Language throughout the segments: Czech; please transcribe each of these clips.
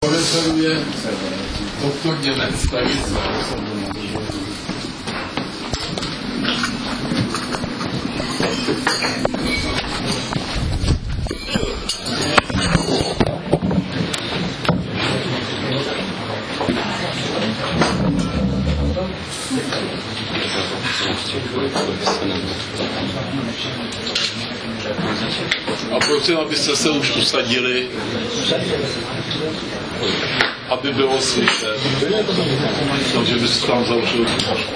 Referuje doktor Němec, tady a prosím, abyste se už usadili, aby bylo slyšet, takže by se tam zavřeli.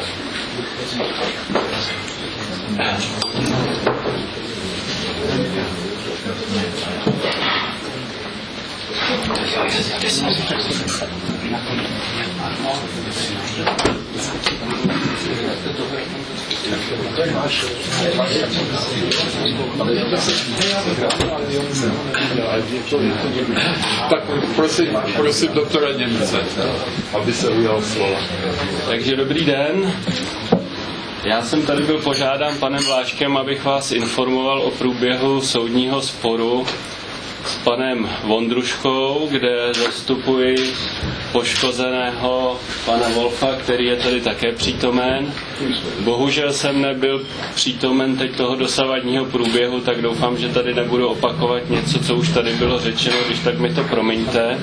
Tak prosím doktora Němce, aby se ujal slova. Takže dobrý den. Já jsem tady byl požádán panem Vláškem, abych vás informoval o průběhu soudního sporu s panem Vondruškou, kde zastupuji poškozeného pana Wolfa, který je tady také přítomen. Bohužel jsem nebyl přítomen teď toho dosavadního průběhu, tak doufám, že tady nebudu opakovat něco, co už tady bylo řečeno, když tak mi to promiňte.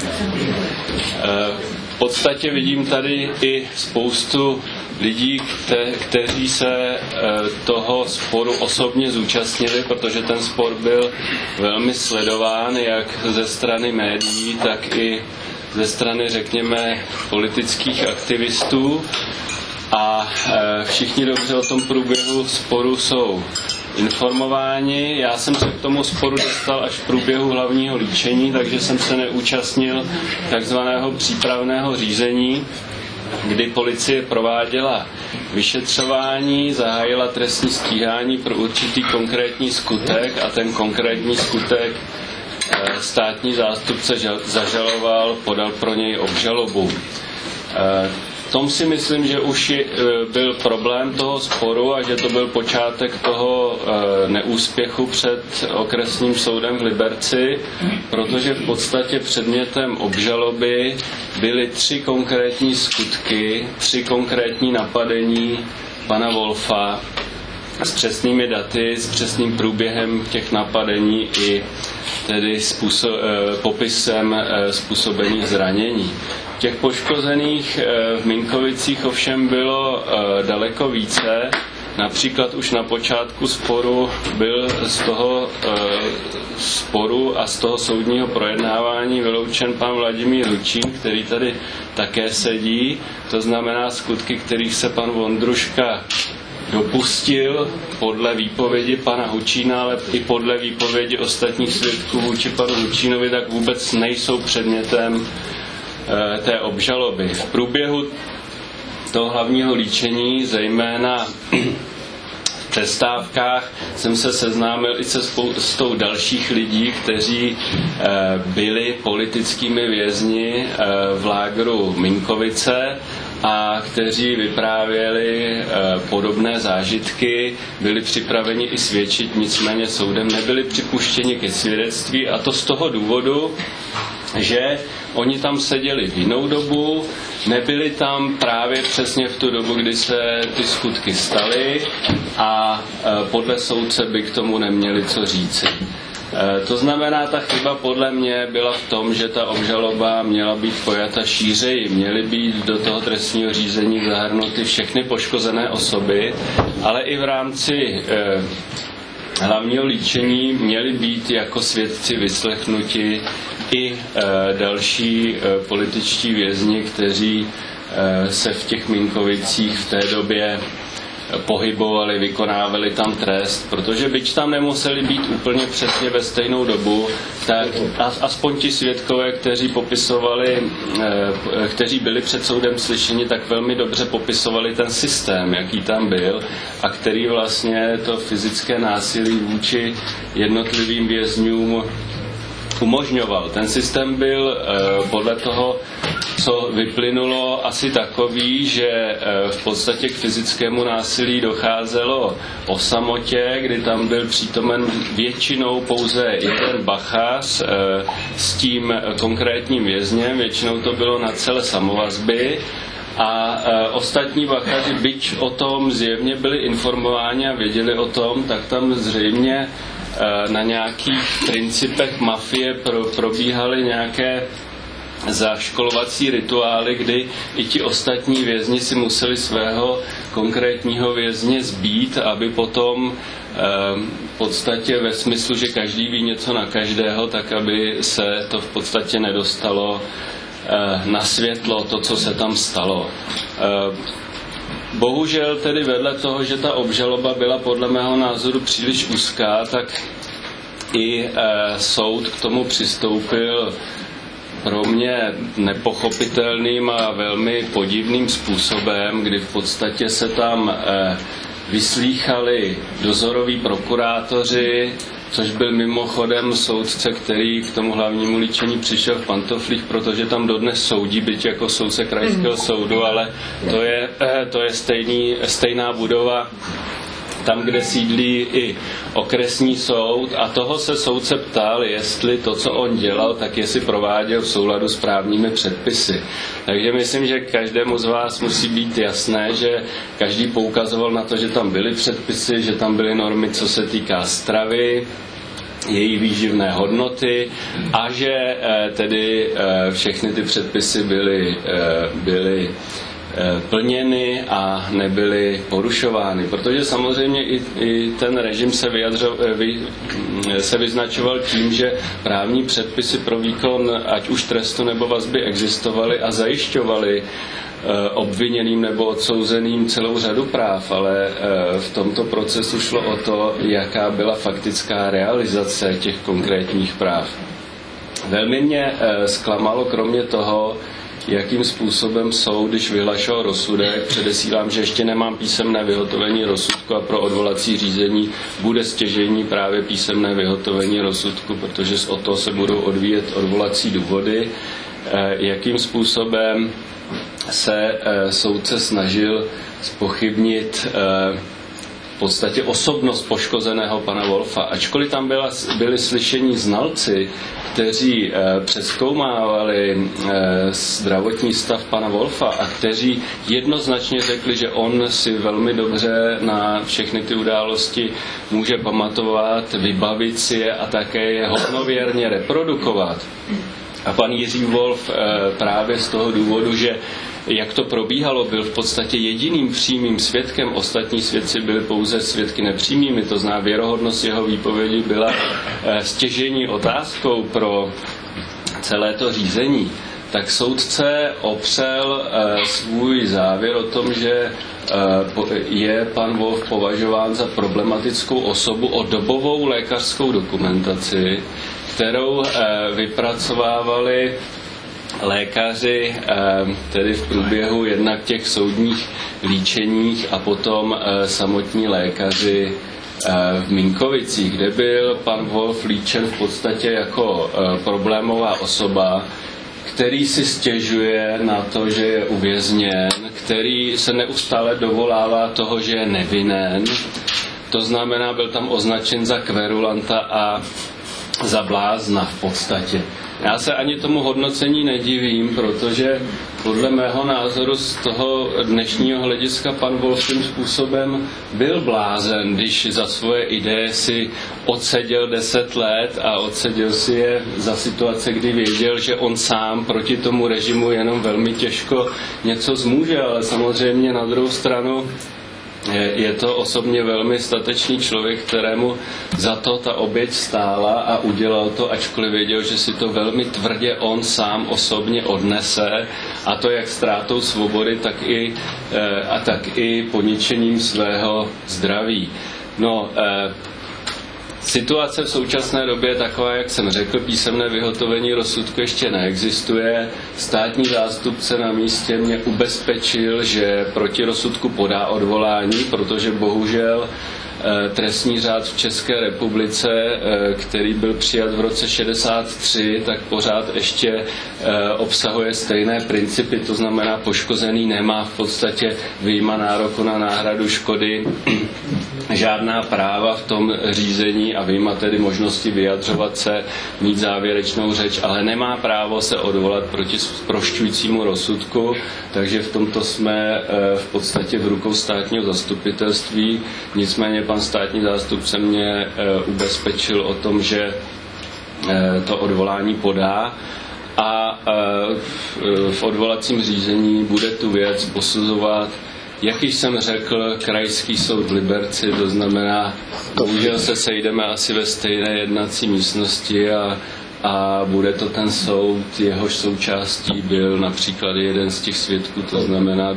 V podstatě vidím tady i spoustu lidí, kteří se toho sporu osobně zúčastnili, protože ten spor byl velmi sledován jak ze strany médií, tak i ze strany, řekněme, politických aktivistů a všichni dobře o tom průběhu sporu jsou informováni. Já jsem se k tomu sporu dostal až v průběhu hlavního líčení, takže jsem se neúčastnil takzvaného přípravného řízení, kdy policie prováděla vyšetřování, zahájila trestní stíhání pro určitý konkrétní skutek a ten konkrétní skutek státní zástupce zažaloval, podal pro něj obžalobu. V tom si myslím, že už byl problém toho sporu a že to byl počátek toho neúspěchu před okresním soudem v Liberci, protože v podstatě předmětem obžaloby byly 3 konkrétní skutky, 3 konkrétní napadení pana Wolfa s přesnými daty, s přesným průběhem těch napadení i tedy popisem způsobených zranění. Těch poškozených v Minkovicích ovšem bylo daleko více. Například už na počátku sporu byl z toho sporu a z toho soudního projednávání vyloučen pan Vladimír Hučín, který tady také sedí. To znamená skutky, kterých se pan Vondruška dopustil podle výpovědi pana Hučína, ale i podle výpovědi ostatních svědků vůči panu Hučínovi, tak vůbec nejsou předmětem té obžaloby. V průběhu toho hlavního líčení, zejména v přestávkách, jsem se seznámil i se spoustou dalších lidí, kteří byli politickými vězni v lágru Minkovice a kteří vyprávěli podobné zážitky, byli připraveni i svědčit, nicméně soudem nebyli připuštěni ke svědectví, a to z toho důvodu, že oni tam seděli v jinou dobu, nebyli tam právě přesně v tu dobu, kdy se ty skutky staly a podle soudce by k tomu neměli co říci. To znamená, ta chyba podle mě byla v tom, že ta obžaloba měla být pojata šířeji, měly být do toho trestního řízení zahrnuty všechny poškozené osoby, ale i v rámci hlavního líčení měli být jako svědci vyslechnuti i další političtí vězni, kteří se v těch Minkovicích v té době pohybovali, vykonávali tam trest, protože byť tam nemuseli být úplně přesně ve stejnou dobu, tak aspoň ti svědkové, kteří byli před soudem slyšeni, tak velmi dobře popisovali ten systém, jaký tam byl a který vlastně to fyzické násilí vůči jednotlivým vězňům umožňoval. Ten systém byl podle toho co vyplynulo asi takový, že v podstatě k fyzickému násilí docházelo o samotě, kdy tam byl přítomen většinou pouze jeden bachař s tím konkrétním vězněm, většinou to bylo na celé samovazby, a ostatní bachaři, byť o tom zjevně byli informováni a věděli o tom, tak tam zřejmě na nějakých principech mafie probíhaly nějaké zaškolovací rituály, kdy i ti ostatní vězni si museli svého konkrétního vězně zbít, aby potom v podstatě ve smyslu, že každý ví něco na každého, tak aby se to v podstatě nedostalo na světlo, to, co se tam stalo. Bohužel tedy vedle toho, že ta obžaloba byla podle mého názoru příliš úzká, tak i soud k tomu přistoupil pro mě nepochopitelným a velmi podivným způsobem, kdy v podstatě se tam vyslýchali dozoroví prokurátoři, což byl mimochodem soudce, který k tomu hlavnímu líčení přišel v pantoflích, protože tam dodnes soudí, byť jako soudce krajského soudu, ale to je stejná budova tam, kde sídlí i okresní soud, a toho se soudce ptal, jestli to, co on dělal, tak jestli prováděl v souladu s právními předpisy. Takže myslím, že každému z vás musí být jasné, že každý poukazoval na to, že tam byly předpisy, že tam byly normy, co se týká stravy, její výživné hodnoty, a že tedy všechny ty předpisy byly plněny a nebyly porušovány. Protože samozřejmě i ten režim se vyznačoval tím, že právní předpisy pro výkon ať už trestu nebo vazby existovaly a zajišťovaly obviněným nebo odsouzeným celou řadu práv, ale v tomto procesu šlo o to, jaká byla faktická realizace těch konkrétních práv. Velmi mě zklamalo kromě toho, jakým způsobem soud, když vyhlašoval rozsudek, předesílám, že ještě nemám písemné vyhotovení rozsudku a pro odvolací řízení bude stěžejní právě písemné vyhotovení rozsudku, protože od toho se budou odvíjet odvolací důvody, jakým způsobem se soudce snažil zpochybnit v podstatě osobnost poškozeného pana Wolfa. Ačkoliv tam byli slyšení znalci, kteří přezkoumávali zdravotní stav pana Wolfa a kteří jednoznačně řekli, že on si velmi dobře na všechny ty události může pamatovat, vybavit si je a také je hodnověrně reprodukovat. A pan Jiří Wolf právě z toho důvodu, že jak to probíhalo, byl v podstatě jediným přímým svědkem, ostatní svědci byli pouze svědky nepřímými, to znamená věrohodnost jeho výpovědi byla stěžejní otázkou pro celé to řízení, tak soudce opřel svůj závěr o tom, že je pan Wolf považován za problematickou osobu o dobovou lékařskou dokumentaci, kterou vypracovávali lékaři tedy v průběhu jednak těch soudních líčeních a potom samotní lékaři v Minkovicích, kde byl pan Wolf líčen v podstatě jako problémová osoba, který si stěžuje na to, že je uvězněn, který se neustále dovolává toho, že je nevinen. To znamená, byl tam označen za kverulanta a za blázna v podstatě. Já se ani tomu hodnocení nedivím, protože podle mého názoru z toho dnešního hlediska pan Wolf tím způsobem byl blázen, když za svoje ideje si odseděl 10 let a odseděl si je za situace, kdy věděl, že on sám proti tomu režimu jenom velmi těžko něco zmůže, ale samozřejmě na druhou stranu je to osobně velmi statečný člověk, kterému za to ta oběť stála a udělal to, ačkoliv věděl, že si to velmi tvrdě on sám osobně odnese, a to jak ztrátou svobody, tak i poničením svého zdraví. Situace v současné době je taková, jak jsem řekl, písemné vyhotovení rozsudku ještě neexistuje. Státní zástupce na místě mě ubezpečil, že proti rozsudku podá odvolání, protože bohužel trestní řád v České republice, který byl přijat v roce 63, tak pořád ještě obsahuje stejné principy, to znamená, poškozený nemá v podstatě vyjma nároku na náhradu škody žádná práva v tom řízení a vyjma tedy možnosti vyjadřovat se, mít závěrečnou řeč, ale nemá právo se odvolat proti zprošťujícímu rozsudku, takže v tomto jsme v podstatě v rukou státního zastupitelství. Nicméně pan státní zástupce mě ubezpečil o tom, že to odvolání podá a v odvolacím řízení bude tu věc posuzovat, jak již jsem řekl, Krajský soud v Liberci, to znamená, bohužel se sejdeme asi ve stejné jednací místnosti a bude to ten soud, jehož součástí byl například jeden z těch svědků, to znamená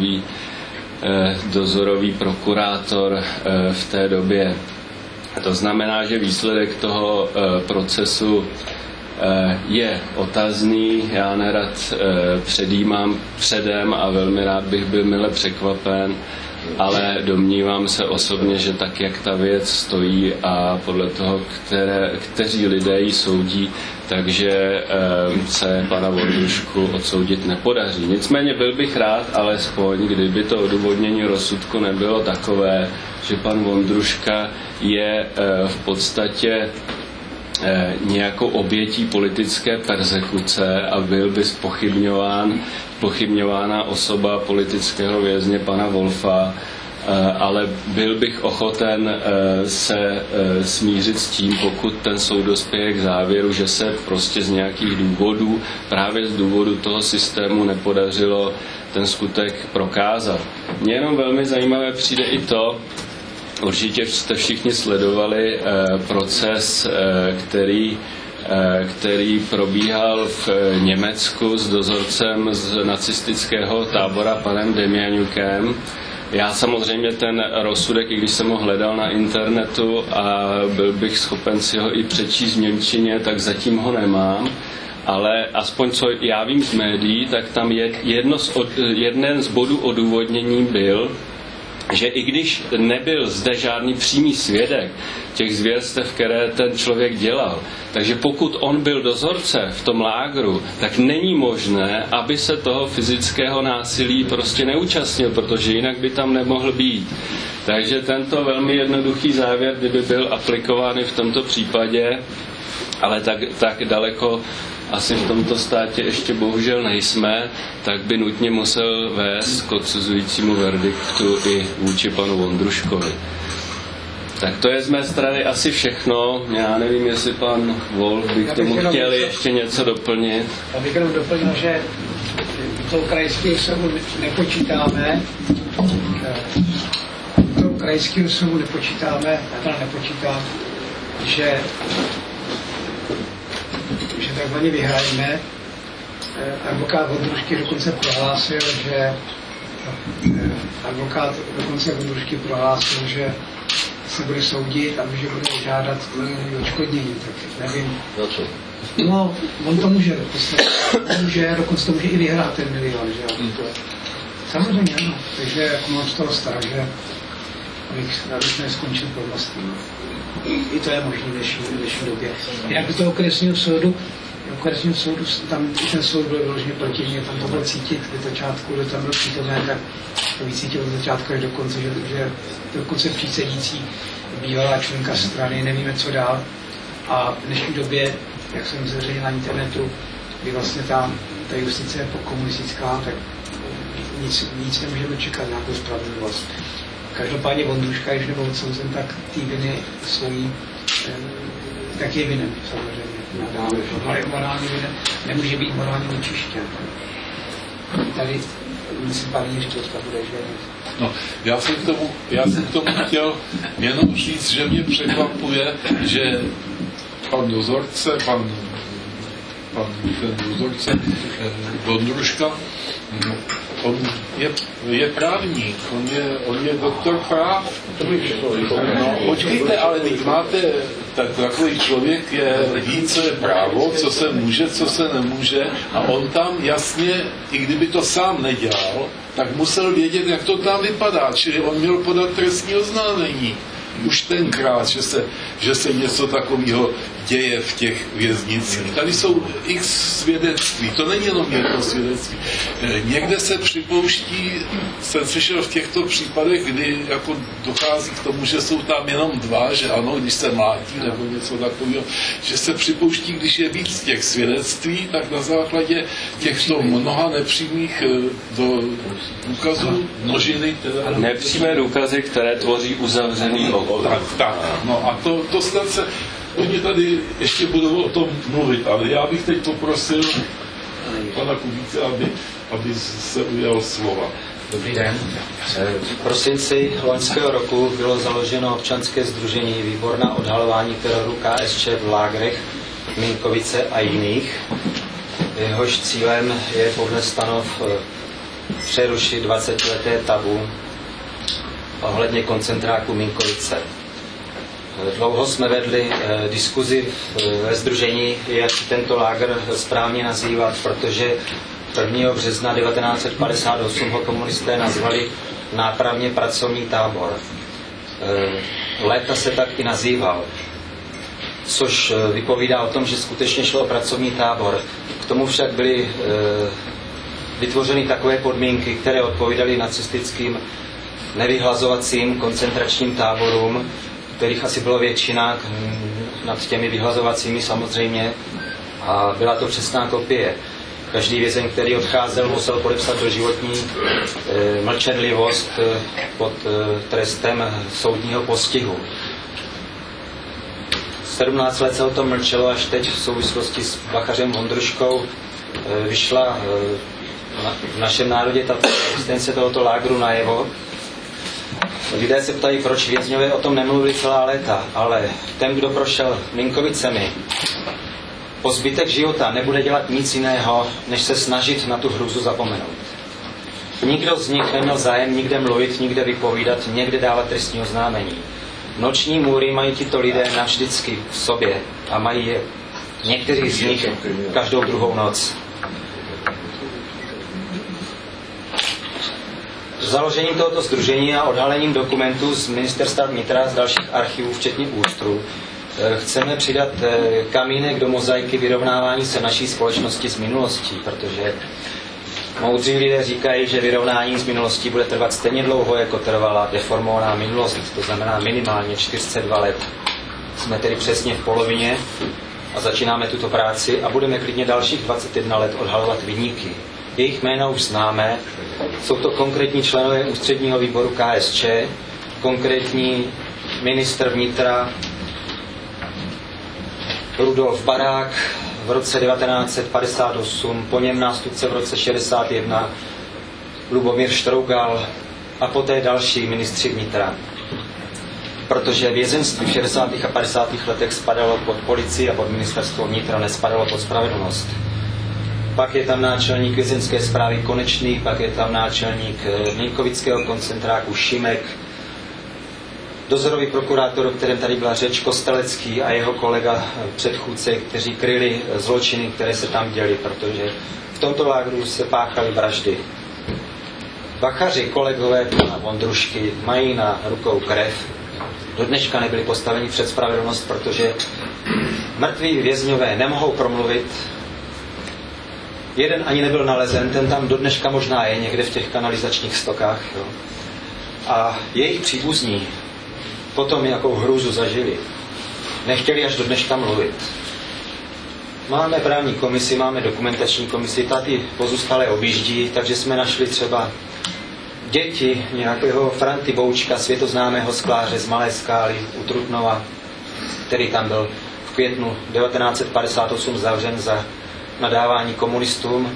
dozorový prokurátor v té době. To znamená, že výsledek toho procesu je otazný, já nerad předjímám předem a velmi rád bych byl mile překvapen, ale domnívám se osobně, že tak, jak ta věc stojí a podle toho, kteří lidé ji soudí, takže se pana Vondrušku odsoudit nepodaří. Nicméně byl bych rád, alespoň, kdyby to odůvodnění rozsudku nebylo takové, že pan Vondruška je v podstatě nějakou obětí politické perzekuce a byl by zpochybňována osoba politického vězně pana Wolfa, ale byl bych ochoten se smířit s tím, pokud ten soud dospěje k závěru, že se prostě z nějakých důvodů, právě z důvodu toho systému nepodařilo ten skutek prokázat. Mně jenom velmi zajímavé přijde i to, určitě jste všichni sledovali proces, který probíhal v Německu s dozorcem z nacistického tábora panem Demjaňukem. Já samozřejmě ten rozsudek, i když jsem ho hledal na internetu a byl bych schopen si ho i přečíst v němčině, tak zatím ho nemám. Ale aspoň co já vím z médií, tak tam jeden z bodů odůvodnění byl, že i když nebyl zde žádný přímý svědek těch zvěrstev, které ten člověk dělal, takže pokud on byl dozorce v tom lágru, tak není možné, aby se toho fyzického násilí prostě neúčastnil, protože jinak by tam nemohl být. Takže tento velmi jednoduchý závěr, kdyby byl aplikován v tomto případě, ale tak daleko asi v tomto státě ještě bohužel nejsme, tak by nutně musel vést k odsuzujícímu verdiktu i vůči panu Vondruškovi. Tak to je z mé strany asi všechno. Já nevím, jestli pan Wolf by k tomu chtěl ještě něco doplnit. Já bych jenom doplnil, že toho krajského soudu nepočítáme, já teda nepočítám, že takzvaně vyhrajeme. Advokát Vondrušky dokonce prohlásil, že se bude soudit a že bude žádat odškodnění, tak nevím. Za co? No, on to může, dokonce to může i vyhrát ten milion, že jo. Samozřejmě, ano. Takže jako mám z toho strach, že abych neskončil pod vlastním. I to je možné v dnešní době. Jak do toho okresního soudu, tam ten soud byl vyloženě proti mě, tam to bylo cítit od začátku, že tam byl přítomné, tak to vycítil od začátku až do konce, že dokonce přísedící bývalá členka strany, nevíme co dál. A v dnešní době, jak jsem zveřejnil na internetu, kdy vlastně ta justice je pokomunistická, tak nic nemůžeme čekat, nějakou spravedlnost. Každopádně Vondruška, když nebyl odsouzen, tak ty viny svojí, tak je vinen, samozřejmě. Ale morální vinen nemůže být morálně vyčištěn. Tady, myslím, pan Jiří teďka bude, že... No, já jsem k tomu chtěl jenom říct, že mě překvapuje, že pan dozorce, ten dozorce Vondruška, on je právník, on je doktor práv. No, počkejte, ale teď máte, takový člověk ví, co je právo, co se může, co se nemůže, a on tam jasně, i kdyby to sám nedělal, tak musel vědět, jak to tam vypadá, čili on měl podat trestní oznámení. už tenkrát, že se něco takového děje v těch věznicích. Tady jsou x svědectví, to není jenom jedno svědectví. Někde se připouští, jsem slyšel v těchto případech, kdy jako dochází k tomu, že jsou tam jenom dva, že ano, když se mlátí nebo něco takového, že se připouští, když je víc těch svědectví, tak na základě těchto mnoha nepřímých důkazů množiny. Nepřímé důkazy, které tvoří uzavřený obor. Tak. No a to snad se oni tady ještě budou o tom mluvit, ale já bych teď poprosil pana Kubíce, aby se ujal slova. Dobrý den. V prosinci loňského roku bylo založeno občanské sdružení Výbor na odhalování teroru KSČ v lágrech Mínkovice a jiných. Jehož cílem je podle stanov přerušit 20leté tabu ohledně koncentráku Mínkovice. Dlouho jsme vedli diskuzi ve sdružení, jak tento lágr správně nazývat, protože 1. března 1958 ho komunisté nazvali nápravně pracovní tábor. Léta se tak i nazýval, což vypovídá o tom, že skutečně šlo o pracovní tábor. K tomu však byly vytvořeny takové podmínky, které odpovídaly nacistickým nevyhlazovacím koncentračním táborům, kterých asi bylo většina, nad těmi vyhlazovacími samozřejmě, a byla to přesná kopie. Každý vězeň, který odcházel, musel podepsat doživotní mlčenlivost pod trestem soudního postihu. 17 let se o tom mlčelo, až teď v souvislosti s Vachařem Vondruškou vyšla v našem národě tato existence tohoto lágru najevo. Lidé se ptají, proč vězňové o tom nemluvili celá léta, ale ten, kdo prošel Mínkovicemi, po zbytek života nebude dělat nic jiného, než se snažit na tu hrůzu zapomenout. Nikdo z nich neměl zájem nikde mluvit, nikde vypovídat, někde dávat trestní oznámení. Noční můry mají tito lidé navždycky v sobě a mají je někteří z nich každou druhou noc. Založením tohoto sdružení a odhalením dokumentů z Ministerstva vnitra, z dalších archivů, včetně ÚSTRu, chceme přidat kamínek do mozaiky vyrovnávání se naší společnosti s minulostí, protože moudří lidé říkají, že vyrovnání s minulostí bude trvat stejně dlouho, jako trvala deformovaná minulost, to znamená minimálně 42 let. Jsme tedy přesně v polovině a začínáme tuto práci a budeme klidně dalších 21 let odhalovat viníky. Jejich jména už známe, jsou to konkrétní členové ústředního výboru KSČ, konkrétní ministr vnitra Rudolf Barák v roce 1958, po něm nástupce v roce 61 Lubomír Štrougal a poté další ministři vnitra. Protože vězenství v 60. a 50. letech spadalo pod policii a pod ministerstvo vnitra, nespadalo pod spravedlnost. Pak je tam náčelník vězeňské správy Konečný, pak je tam náčelník Mínkovického koncentráku Šimek, dozorový prokurátor, o kterém tady byla řeč, Kostelecký a jeho kolega předchůdce, kteří kryli zločiny, které se tam děly, protože v tomto lágru se páchaly vraždy. Vachaři, kolegové pana Vondrušky, mají na rukou krev. Do dneška nebyli postaveni před spravedlnost, protože mrtví vězňové nemohou promluvit. Jeden ani nebyl nalezen, ten tam do dneška možná je někde v těch kanalizačních stokách. Jo. A jejich příbuzní potom jakou hrůzu zažili. Nechtěli až do dneška mluvit. Máme právní komisi, máme dokumentační komisi, tady pozůstalé objíždí, takže jsme našli třeba děti nějakého Franty Boučka, světoznámého skláře z Malé Skály u Trutnova, který tam byl v květnu 1958 zavřen za nadávání komunistům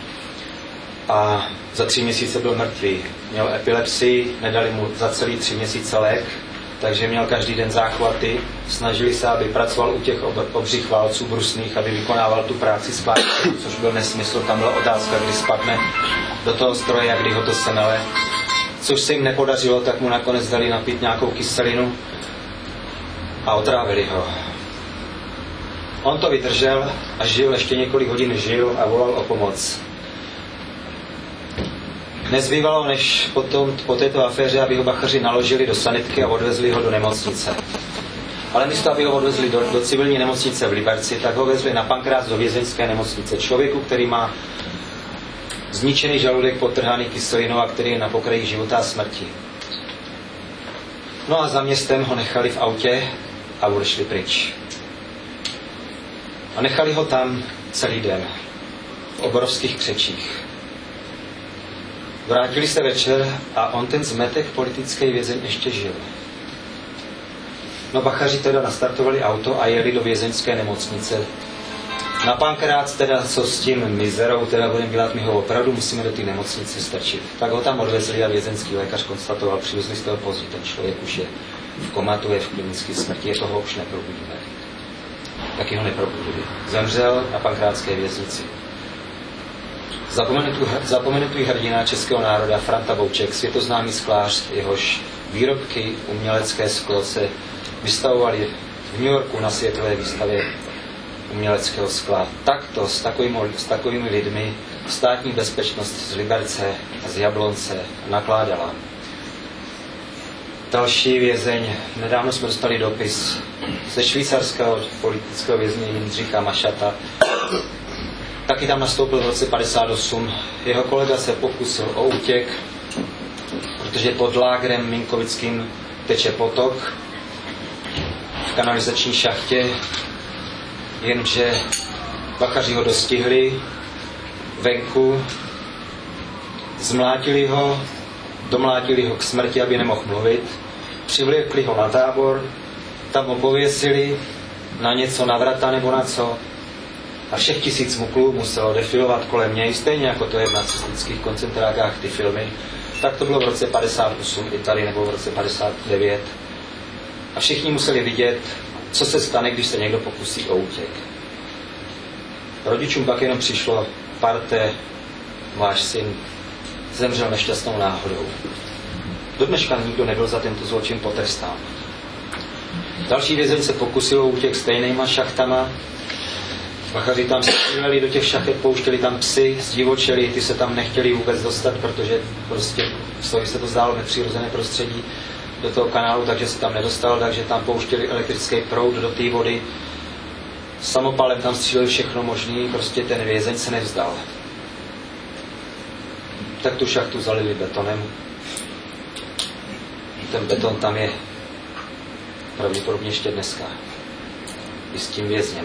a za 3 měsíce byl mrtvý. Měl epilepsii, nedali mu za celý 3 měsíce lék, takže měl každý den záchvaty. Snažili se, aby pracoval u těch obřích válců brusných, aby vykonával tu práci zpátky, což byl nesmysl. Tam byla otázka, kdy spadne do toho stroje a kdy ho to semele. Což se jim nepodařilo, tak mu nakonec dali napít nějakou kyselinu a otrávili ho. On to vydržel a žil, ještě několik hodin žil a volal o pomoc. Nezbývalo, než potom po této aféře, aby ho bachaři naložili do sanitky a odvezli ho do nemocnice. Ale místo, aby ho odvezli do civilní nemocnice v Liberci, tak ho vezli na Pankrác do vězeňské nemocnice. Člověku, který má zničený žaludek potrhaný kyselinou a který je na pokraji života a smrti. No a za městem ho nechali v autě a odešli pryč. A nechali ho tam celý den v obrovských křečích. Vrátili se večer a on ten zmetek politický vězeň ještě žil. No bachaři teda nastartovali auto a jeli do vězeňské nemocnice. Na Pankrác teda, co s tím mizerou teda budeme dělat, my ho opravdu musíme do té nemocnice stačit. Tak ho tam odvezli a vězeňský lékař konstatoval, přivezli z toho pozdě, ten člověk už je v komatu, je v klinické smrti, je toho už neprobudíme. Taky ho neprobudili. Zemřel na pankrácké věznici. Zapomenutý hrdina českého národa Franta Bouček, světoznámý sklář, jehož výrobky umělecké sklo se vystavovaly v New Yorku na světové výstavě uměleckého skla. Takto s takovými lidmi státní bezpečnost z Liberce a z Jablonce nakládala. Další vězeň, nedávno jsme dostali dopis ze švýcarského politického vězně Jindřicha Mašata. Taky tam nastoupil v roce 58. Jeho kolega se pokusil o útěk, protože pod lágrem minkovickým teče potok v kanalizační šachtě, jenže bachaři ho dostihli venku, zmlátili ho, domlátili ho k smrti, aby nemohl mluvit, přivlekli ho na tábor, tam ho pověsili na něco, na vrata nebo na co, a všech 1000 muklů muselo defilovat kolem něj, stejně jako to je v nacistických koncentrákách ty filmy. Tak to bylo v roce 58 i tady, nebo v roce 59. A všichni museli vidět, co se stane, když se někdo pokusí o útěk. Rodičům pak jenom přišlo: parte, váš syn zemřel nešťastnou náhodou. Do dneška nikdo nebyl za tento zločin potrestán. Další vězeň se pokusil o útěk stejnýma šachtama. Bachaři tam stříleli do těch šachet, pouštěli tam psy, zdivočeli, ty se tam nechtěli vůbec dostat, protože prostě se to zdálo nepřirozené prostředí do toho kanálu, takže se tam nedostal, takže tam pouštěli elektrický proud do té vody. Samopalem tam stříleli všechno možný, prostě ten vězeň se nevzdal. Tak tu šachtu zalili betonem. Ten beton tam je pravděpodobně ještě dneska. I s tím vězněm.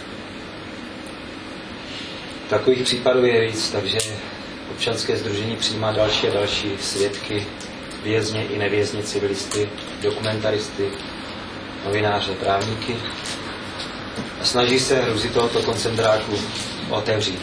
Takových případů je víc, takže občanské sdružení přijímá další a další svědky, vězně i nevězně, civilisty, dokumentaristy, novináře, právníky a snaží se hruzy tohoto koncentráku otevřít.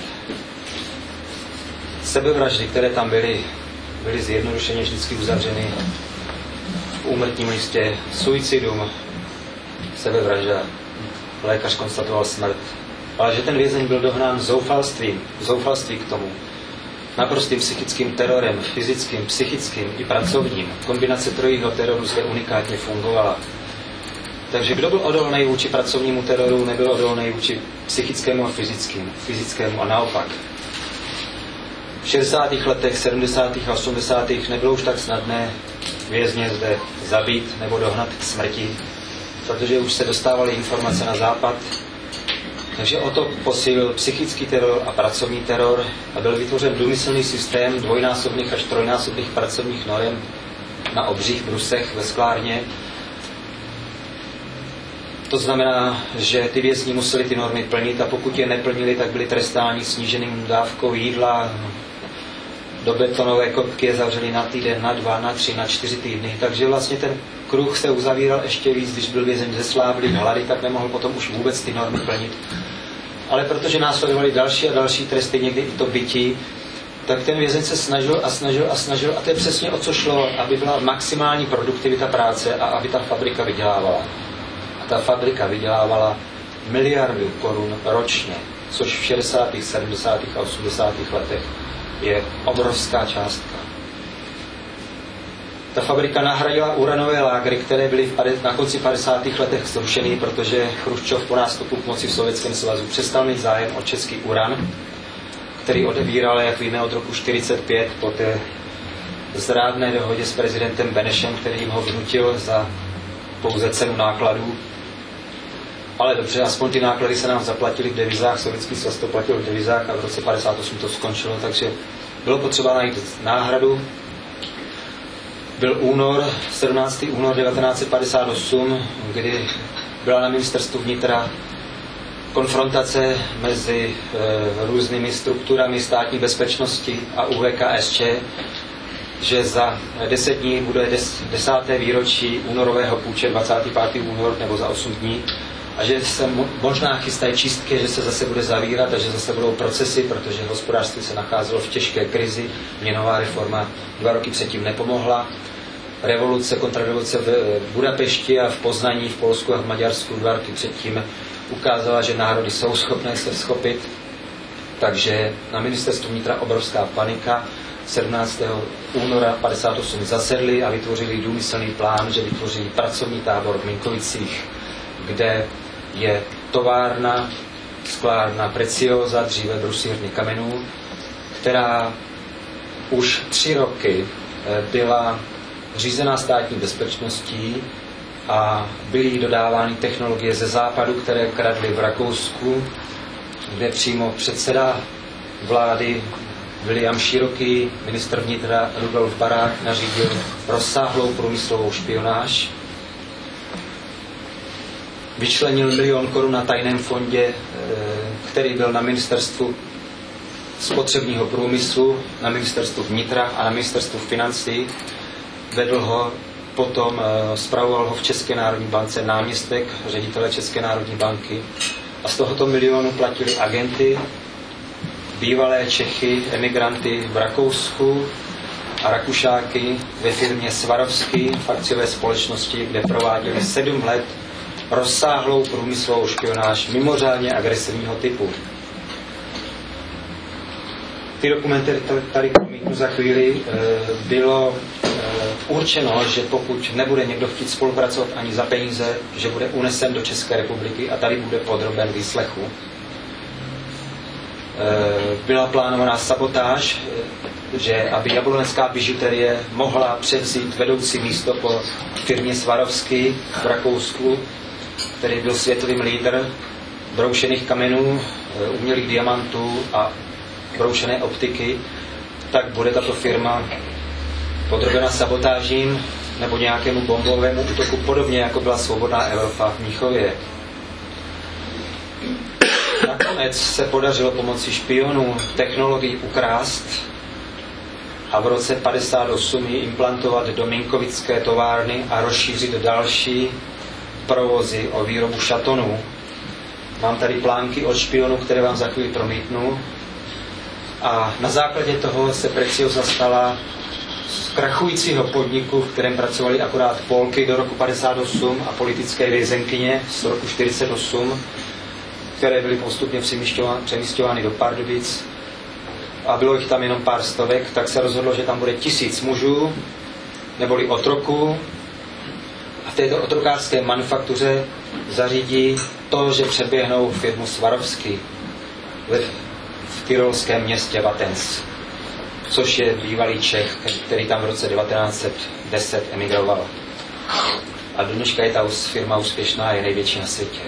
Sebevraždy, které tam byly zjednodušeně vždycky uzavřeny v úmrtním listě, suicidum, sebevražda, lékař konstatoval smrt, ale že ten vězeň byl dohnán zoufalství k tomu, naprostým psychickým terorem, fyzickým, psychickým i pracovním. Kombinace trojího teroru zde unikátně fungovala. Takže kdo byl odolný vůči pracovnímu teroru, nebyl odolný vůči psychickému a fyzickému a naopak. V 60. letech, 70. a 80. nebylo už tak snadné vězně zde zabít nebo dohnat k smrti, protože už se dostávaly informace na západ. Takže o to posílil psychický teror a pracovní teror a byl vytvořen důmyslný systém dvojnásobných až trojnásobných pracovních norem na obřích brusech ve sklárně. To znamená, že ty vězni museli ty normy plnit a pokud je neplnili, tak byli trestáni sníženým dávkou jídla. Do betonové kopky je zavřeli na týden, na 2, na 3, na 4 týdny. Takže vlastně ten kruh se uzavíral ještě víc, když byl vězeň zesláblý hlady, tak nemohl potom už vůbec ty normy plnit. Ale protože následovaly další a další tresty, někdy i to bytí, tak ten vězeň se snažil a to je přesně o co šlo, aby byla maximální produktivita práce a aby ta fabrika vydělávala. A ta fabrika vydělávala miliardy korun ročně, což v 60., 70. a 80. letech je obrovská částka. Ta fabrika nahradila uranové lágry, které byly na konci 50. letech zrušeny, protože Chruščov po nástupu k moci v Sovětském svazu přestal mít zájem o český uran, který odebíral, jak víme, od roku 1945, poté zrádné dohodě s prezidentem Benešem, který jim ho vnutil za pouze cenu nákladů. Ale dobře, aspoň ty náklady se nám zaplatily v devizách, Sovětský svaz to platil v devizách a v roce 58 to skončilo, takže bylo potřeba najít náhradu. Byl 17. únor 1958, kdy byla na ministerstvu vnitra konfrontace mezi různými strukturami státní bezpečnosti a UVKSČ, že za 10 dní bude 10. výročí únorového půjče, 25. únor, nebo za 8 dní, a že se možná chystají čistky, že se zase bude zavírat a že zase budou procesy, protože hospodářství se nacházelo v těžké krizi, měnová reforma 2 roky předtím nepomohla. Revoluce, kontrarevoluce v Budapešti a v Poznaní, v Polsku a v Maďarsku 2 roky předtím ukázala, že národy jsou schopné se schopit. Takže na ministerstvu vnitra obrovská panika. 17. února 58 zasedli a vytvořili důmyslný plán, že vytvoří pracovní tábor v Minkovicích, kde je továrna, sklárna Preciosa, dříve brusírny kamenů, která už 3 roky byla řízená státní bezpečností a byly dodávány technologie ze západu, které kradly v Rakousku, kde přímo předseda vlády William Široký, ministr vnitra Rudolf Barák nařídil rozsáhlou průmyslovou špionáž. Vyčlenil 1 000 000 korun na tajném fondě, který byl na ministerstvu spotřebního průmyslu, na ministerstvu vnitra a na ministerstvu financí. Vedl ho potom, spravoval ho v České národní bance náměstek ředitele České národní banky a z tohoto milionu platili agenty, bývalé Čechy, emigranty v Rakousku a Rakušáky ve firmě Svarovský v akciové společnosti, kde prováděli 7 let rozsáhlou průmyslovou špionáž mimořádně agresivního typu. Ty dokumenty tady promítnu za chvíli. Bylo určeno, že pokud nebude někdo chtít spolupracovat ani za peníze, že bude unesen do České republiky a tady bude podroben výslechu. Byla plánovaná sabotáž, že aby jablonecká bižuterie mohla převzít vedoucí místo po firmě Svarovský v Rakousku, který byl světovým lídr broušených kamenů, umělých diamantů a broušené optiky, tak bude tato firma podrobena sabotážím nebo nějakému bombovému útoku, podobně jako byla Svobodná Evropa v Mnichově. Nakonec se podařilo pomocí špionů technologii ukrást a v roce 58 ji implantovat do Minkovické továrny a rozšířit další provozy o výrobu šatonů. Mám tady plánky od špionů, které vám za chvíli promítnu. A na základě toho se Preciosa stala z krachujícího podniku, v kterém pracovali akorát Polky do roku 58 a politické vězenkyně z roku 48, které byly postupně přemísťovány do Pardubic a bylo jich tam jenom pár stovek, tak se rozhodlo, že tam bude 1000 mužů, neboli otroků, a v této otrokářské manufaktuře zařídí to, že přeběhnou firmu Svarovský v tyrolském městě Vatenz, což je bývalý Čech, který tam v roce 1910 emigroval. A do dneška je ta firma úspěšná, je největší na světě.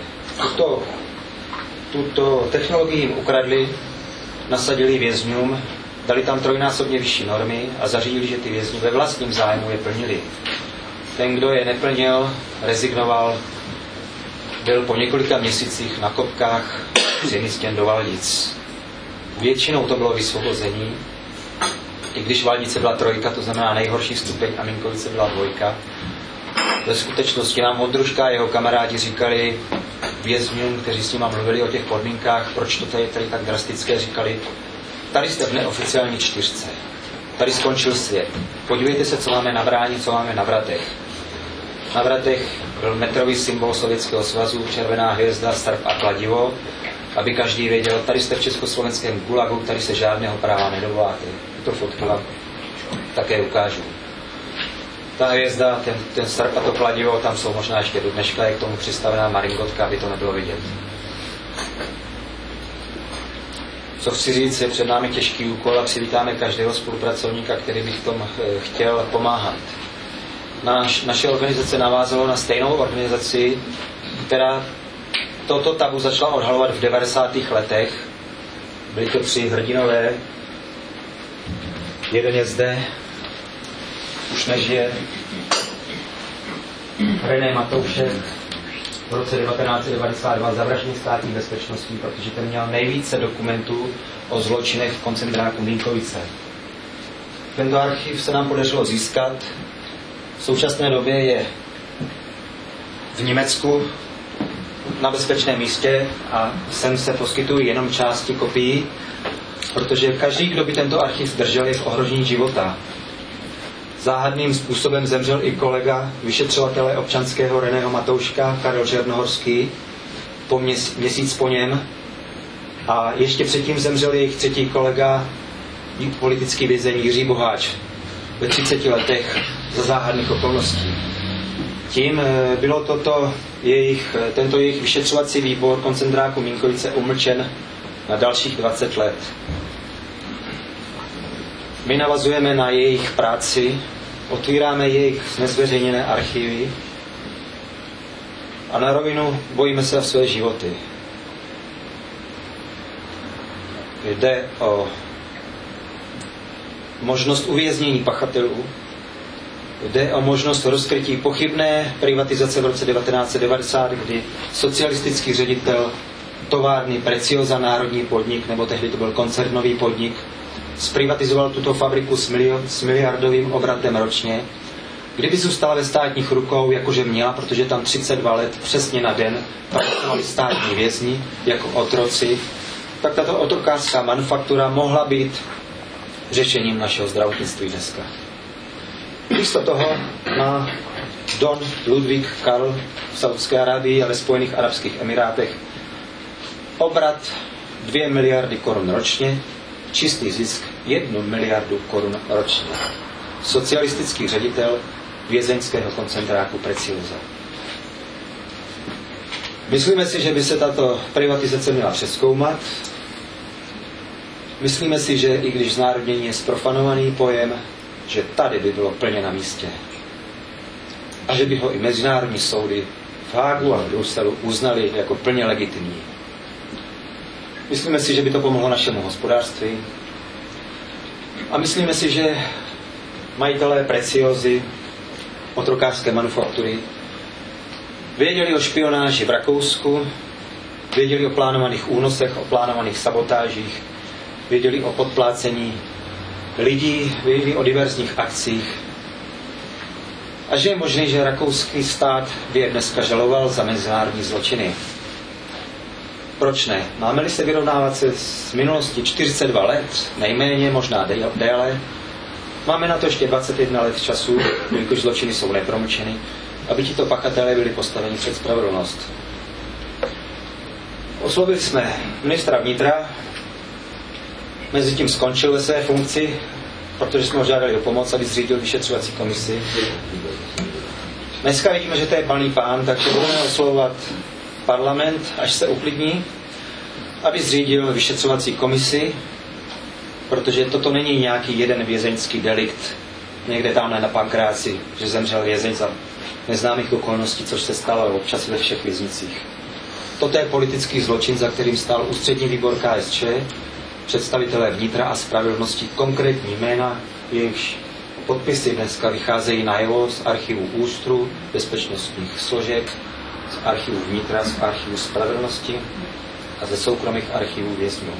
Tuto technologii jim ukradli, nasadili vězňům, dali tam 3násobně vyšší normy a zařídili, že ty vězni ve vlastním zájmu je plnili. Ten, kdo je neplnil, rezignoval, byl po několika měsících na kopkách přemístěn do Valdic. Většinou to bylo vysvobození, i když Valdice byla 3, to znamená nejhorší stupeň, a Minkovice byla 2. Ve skutečnosti nám Modruška a jeho kamarádi říkali vězňům, kteří s nima mluvili o těch podmínkách, proč to je tady tak drastické, říkali, tady jste v neoficiální 4. Tady skončil svět. Podívejte se, co máme na bráně, co máme na vratech. Na vratech byl metrový symbol Sovětského svazu, červená hvězda, srp a kladivo, aby každý věděl, tady jste v československém gulagu, tady se žádného práva nedovoláte. To fotka také ukážu. Ta hvězda, ten srp a to kladivo, tam jsou možná ještě do dneška, je k tomu přistavená maringotka, aby to nebylo vidět. Co chci říct, je před námi těžký úkol a přivítáme každého spolupracovníka, který by v tom chtěl pomáhat. Naše organizace navázala na stejnou organizaci, která toto tabu začala odhalovat v 90. letech. Byli to 3 hrdinové. Jeden je zde, už nežije. René Matoušek v roce 1992 zavraždil státní bezpečností, protože ten měl nejvíce dokumentů o zločinech v koncentráku Mínkovice. Tento archiv se nám podařilo získat. V současné době je v Německu na bezpečném místě a sem se poskytují jenom části kopií, protože každý, kdo by tento archiv držel, je v ohrožení života. Záhadným způsobem zemřel i kolega vyšetřovatele občanského Reného Matouška, Karel Černohorský, měsíc po něm. A ještě předtím zemřel jejich 3. kolega, politický vězeň Jiří Boháč, ve 30 letech za záhadných okolností. Tím bylo tento jejich vyšetřovací výbor koncentráku Mínkovice umlčen na dalších 20 let. My navazujeme na jejich práci, otvíráme jejich nezveřejněné archivy a na rovinu bojíme se o své životy. Jde o možnost uvěznění pachatelů, jde o možnost rozkrytí pochybné privatizace v roce 1990, kdy socialistický ředitel továrny Preciosa, národní podnik, nebo tehdy to byl koncernový podnik, zprivatizoval tuto fabriku s miliardovým obratem ročně. Kdyby zůstala ve státních rukou, jakože měla, protože tam 32 let přesně na den pracovali státní vězni jako otroci, tak tato otrokářská manufaktura mohla být řešením našeho zdravotnictví dneska. Místo toho má Don Ludvík Karl v Saúdské Arábii a ve Spojených arabských emirátech obrat 2 miliardy korun ročně, čistý zisk 1 miliardu korun ročně. Socialistický ředitel vězeňského koncentráku Preciosa. Myslíme si, že by se tato privatizace měla přezkoumat. Myslíme si, že i když znárodnění je zprofanovaný pojem, že tady by bylo plně na místě. A že by ho i mezinárodní soudy v Hágu a v Bruselu uznali jako plně legitimní. Myslíme si, že by to pomohlo našemu hospodářství. A myslíme si, že majitelé Preciosy, otrokářské manufaktury, věděli o špionáži v Rakousku, věděli o plánovaných únosech, o plánovaných sabotážích, věděli o podplácení lidí, věděli o diverzních akcích. A že je možné, že rakouský stát by je dneska žaloval za mezinárodní zločiny. Proč ne? Máme-li se vyrovnávat se s minulostí 42 let, nejméně, možná déle, máme na to ještě 21 let času, jelikož zločiny jsou nepromlčeny, aby tito pachatelé byli postaveni před spravedlnost. Oslovili jsme ministra vnitra, mezitím skončil ve své funkci, protože jsme ho žádali o pomoc, aby zřídil vyšetřovací komisi. Dneska vidíme, že to je plný pán, takže budeme oslovovat parlament, až se uklidní, aby zřídil vyšetřovací komisi, protože toto není nějaký jeden vězeňský delikt, někde tamhle na Pankráci, že zemřel vězeň za neznámých okolností, což se stalo občas ve všech věznicích. Toto je politický zločin, za kterým stál ústřední výbor KSČ, představitelé vnitra a spravedlnosti, konkrétní jména, jejichž podpisy dneska vycházejí najevo z archivu ÚSTRu, bezpečnostních složek, z archivu vnitra, z archivu spravedlnosti a ze soukromých archivů vězňů.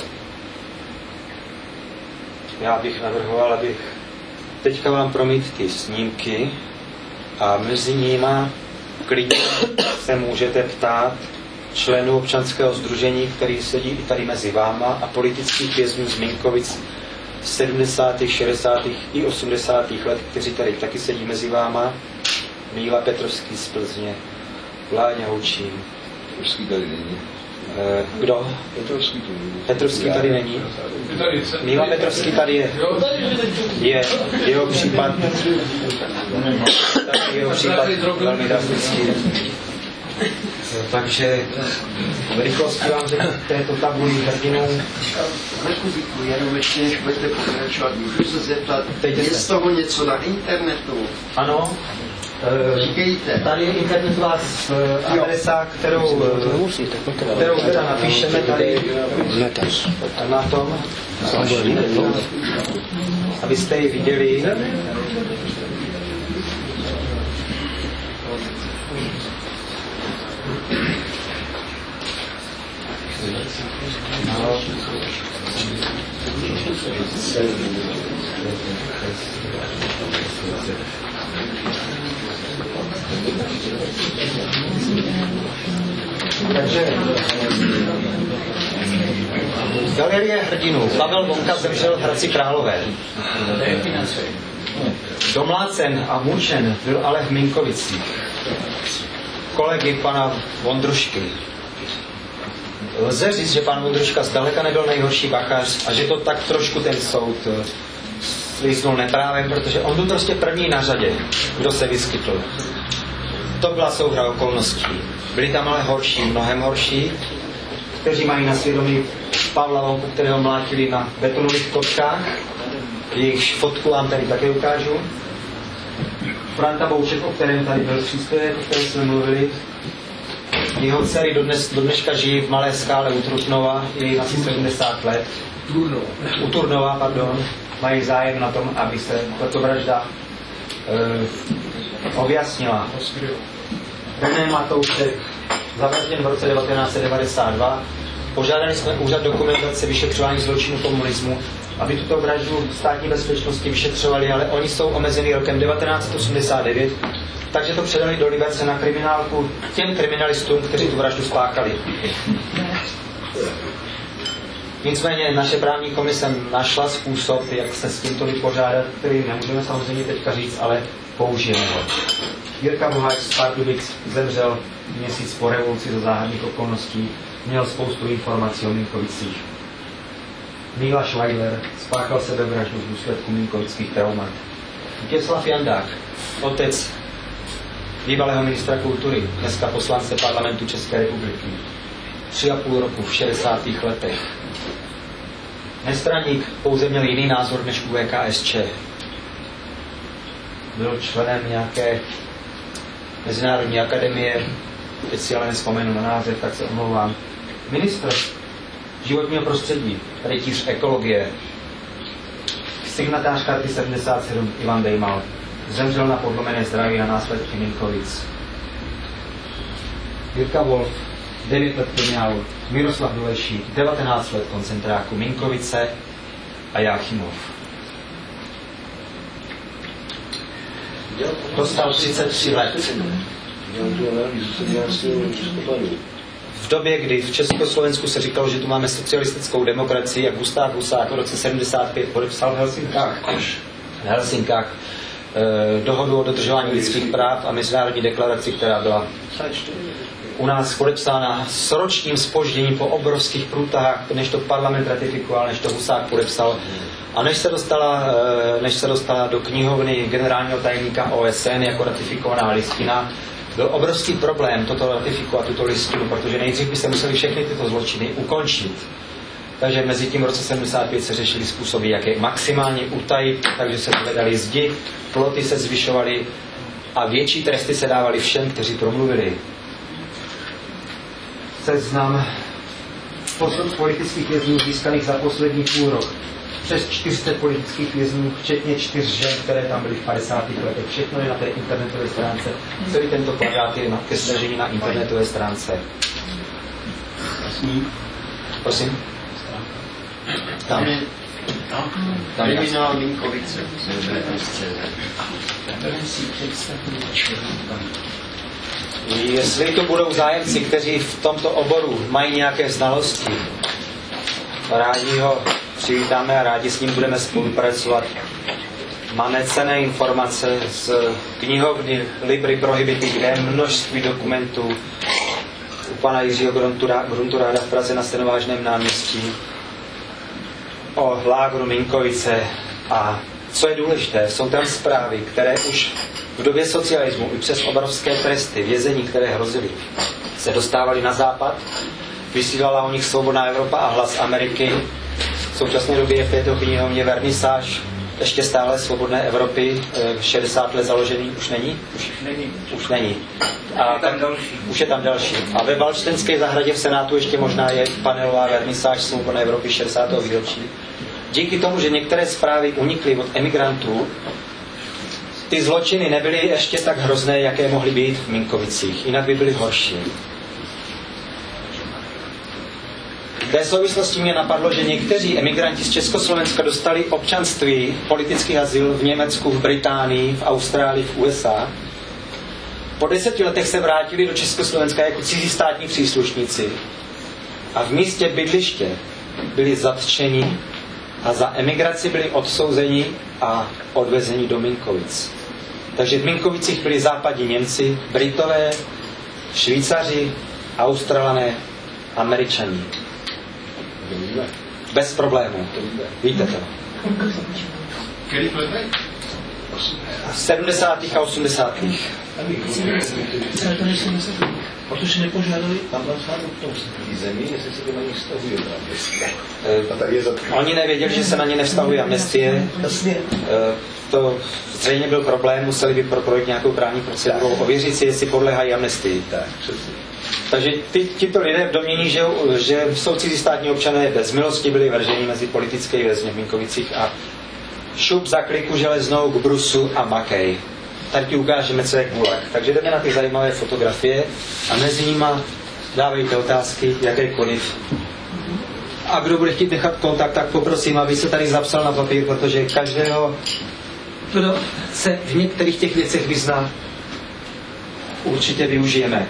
Já bych navrhoval, abych teďka vám promítl ty snímky a mezi nimi klidně se můžete ptát členů občanského sdružení, který sedí i tady mezi váma, a politických vězňů z Mínkovic 70., 60. i 80. let, kteří tady taky sedí mezi váma. Míla Petrovský z Plzně, Vláďa Houčín. Petrovský tady není. Kdo? Petrovský tady není. Míla Petrovský tady je. Je jeho případ velmi drastický. Takže v rychlosti vám řeknu této tabuli hrdinů. Jenom ještě, než budete pokračovat, můžu se zeptat, je z toho něco na internetu? Ano. Říkejte. Tady je internetová adresa, kterou teda napíšeme tady na tom, abyste ji viděli. Takže Galerie hrdinů. Pavel Vonka zemřel v Hradci Králové. Domlácen a mučen byl ale v Minkovicích. Kolegy pana Vondrušky. Lze říct, že pan Vondruška zdaleka nebyl nejhorší bachař a že to tak trošku ten soud slíznul neprávem, protože on byl prostě první na řadě, kdo se vyskytl. To byla souhra okolností. Byli tam ale horší, mnohem horší, kteří mají na svědomí Pavla Vonku, kterého mlátili na betonových kotkách. Jejichž fotku vám tady také ukážu. Franta Bouček, o kterém tady byl příspěvek, o kterém jsme mluvili. Jeho dcery do dneška žijí v Malé Skále u Trutnova, je jim asi 70 let. U Turnova, pardon. Mají zájem na tom, aby se tato vražda objasnila. René Matoušek, zavražděn v roce 1992. Požádali jsme úřad dokumentace vyšetřování zločinu komunismu, aby tuto vraždu státní bezpečnosti vyšetřovali, ale oni jsou omezeni rokem 1989, takže to předali do Liberce na kriminálku těm kriminalistům, kteří tu vraždu spáchali. Nicméně naše právní komise našla způsob, jak se s tímto vypořádat, který nemůžeme samozřejmě teďka říct, ale použijeme ho. Jirka Boháč z Pardubic zemřel měsíc po revoluci za záhadných okolností, měl spoustu informací o Minkovicích. Míla Schweigler spáchal sebevraždu v důsledku minkovických traumat. Vítězslav Jandák, otec bývalého ministra kultury, dneska poslance parlamentu České republiky, 3,5 roku v 60. letech. Nestraník pouze měl jiný názor než UVKSČ. Byl členem nějaké mezinárodní akademie, teď si ale nevzpomenu na název, tak se omlouvám. Ministr životního prostředí, rytíř ekologie, signatář Karty 77 Ivan Dejmal, zemřel na podlomené zdraví na následky Minkovic. Jirka Wolf, 9 let plňal, Miroslav Dolejší, 19 let koncentráku Minkovice a Jáchymov. Dostal 33 let. V době, kdy v Československu se říkalo, že tu máme socialistickou demokracii, jak Gustav Husák v roce 75 podepsal v Helsinkách dohodu o dodržování lidských práv a mezinárodní deklaraci, která byla u nás podepsána s ročním zpožděním po obrovských průtahách, než to parlament ratifikoval, než to Husák podepsal. A než se dostala do knihovny generálního tajemníka OSN jako ratifikovaná listina, byl obrovský problém toto ratifikovat, tuto listinu, protože nejdřív by se museli všechny tyto zločiny ukončit. Takže mezi tím v roce 75 se řešily způsoby, jak je maximálně utajit, takže se dovedali zdi, ploty se zvyšovaly a větší tresty se dávaly všem, kteří promluvili. Seznam politických vězňů získaných za poslední půl rok. Přes 400 politických vězňů, včetně 4 žen, které tam byly v 50. letech. Všechno je na té internetové stránce. Celý tento plakát je ke stažení na internetové stránce. Prosím? Tam. Kriminál Minkovice. Jestli to budou zájemci, kteří v tomto oboru mají nějaké znalosti, rádi ho přivítáme a rádi s ním budeme spolupracovat. Máme cenné informace z knihovny Libry Prohibity, kde je množství dokumentů u pana Jiřího Grunturáda v Praze na Stanovážném náměstí o lágru Minkovice a Co je důležité, jsou tam zprávy, které už v době socialismu i přes obrovské tresty, vězení, které hrozily, se dostávaly na západ. Vysílala o nich Svobodná Evropa a Hlas Ameriky. V současné době je v této knihovně vernisáž ještě stále Svobodné Evropy, 60 let založený, už není? Už není. A už je tam další. A ve Valštejnské zahradě v Senátu ještě možná je panelová vernisáž Svobodné Evropy 60. výročí. Díky tomu, že některé zprávy unikly od emigrantů, ty zločiny nebyly ještě tak hrozné, jaké mohly být v Minkovicích. Jinak by byly horší. V té souvislosti mě napadlo, že někteří emigranti z Československa dostali občanství, politický azyl v Německu, v Británii, v Austrálii, v USA. Po 10 letech se vrátili do Československa jako cizí státní příslušníci a v místě bydliště byli zatčeni a za emigraci byli odsouzeni a odvezeni do Minkovic. Takže v Minkovicích byli západní Němci, Britové, Švýcaři, Australané, Američani. Bez problémů. Víte to. Který letech? 70. a 80. Protože nepožádali ambasádu v tom zemi, jestli se to na ně vztahuje amnestie. Oni nevěděli, že se na ně nevztahuje amnestie. To zřejmě byl problém, museli by projít nějakou právní procedurou, ověřit si, jestli podléhají amnestii. Takže tito lidé v domnění, že jsou cizí státní občané bez milosti, byli vrženi mezi politické vězně v Minkovicích a šup za kliku železnou k brusu a makej. Tady ti ukážeme, co je gulag. Takže jdeme na ty zajímavé fotografie a mezi nima dávejte otázky, jakékoliv. A kdo bude chtít nechat kontakt, tak poprosím, aby se tady zapsal na papír, protože každého, kdo se v některých těch věcech vyzná, určitě využijeme.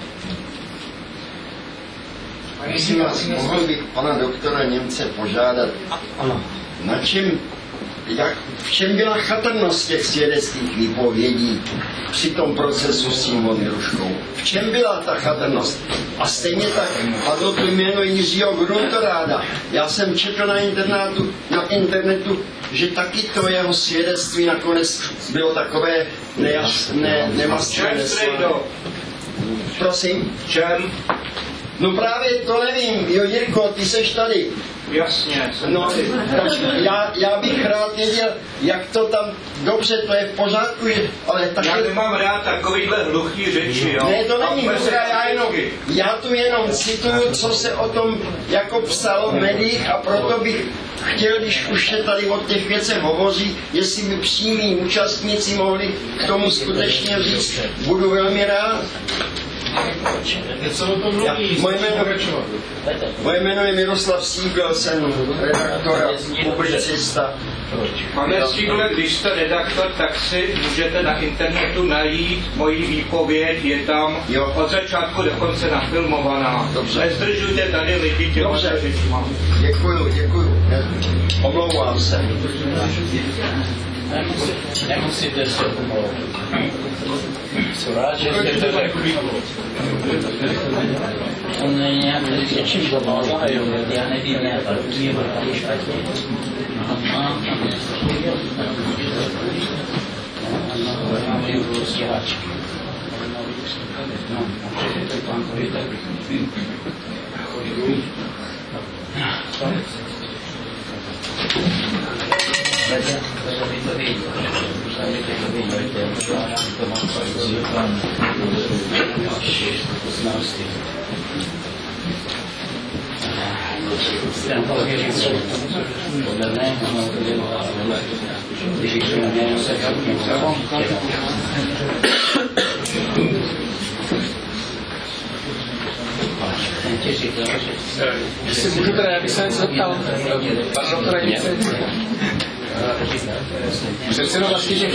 Myslím vás, mohl bych pana doktora Němce požádat, Ano. na čem, v čem byla chatrnost těch svědeckých výpovědí při tom procesu s tím Vonneruškou? V čem byla ta chatrnost? A stejně tak padlo to jméno Jiřího Gruntoráda. Já jsem četl na internetu, že taky to jeho svědectví nakonec bylo takové nejasné, nemastné. Prosím? Čem? No právě to nevím, jo Jirko, ty seš tady. Jasně. No, já bych rád věděl, jak to tam, dobře, to je v pořádku, ale taky... Já nemám rád takovýhle hluchý řeči, jo. Ne, to není, já tu jenom cituju, co se o tom jako psalo v médiích a proto bych chtěl, když už se tady o těch věcech hovoří, jestli by přímí účastníci mohli k tomu skutečně říct, budu velmi rád. Moje jméno je Miroslav Sígl, jsem redaktor a publicista. Pane Sígle, když jste redaktor, tak si můžete na internetu najít moji výpověď, je tam od začátku do konce nafilmovaná. Nezdržujte tady lidi těma řečima. Děkuju. Omlouvám se. Nemusíte se omlouvat. Jsem rád, že jste to řekl. On je nějak něčím domluvá, já nevím, já to rozumím, ale špatně. Máme ju bylo stěhačky. No, to je pan Korytek. Jestli můžu teda, já bych se něco zeptal, pan doktora Němce. Přece vlastně těch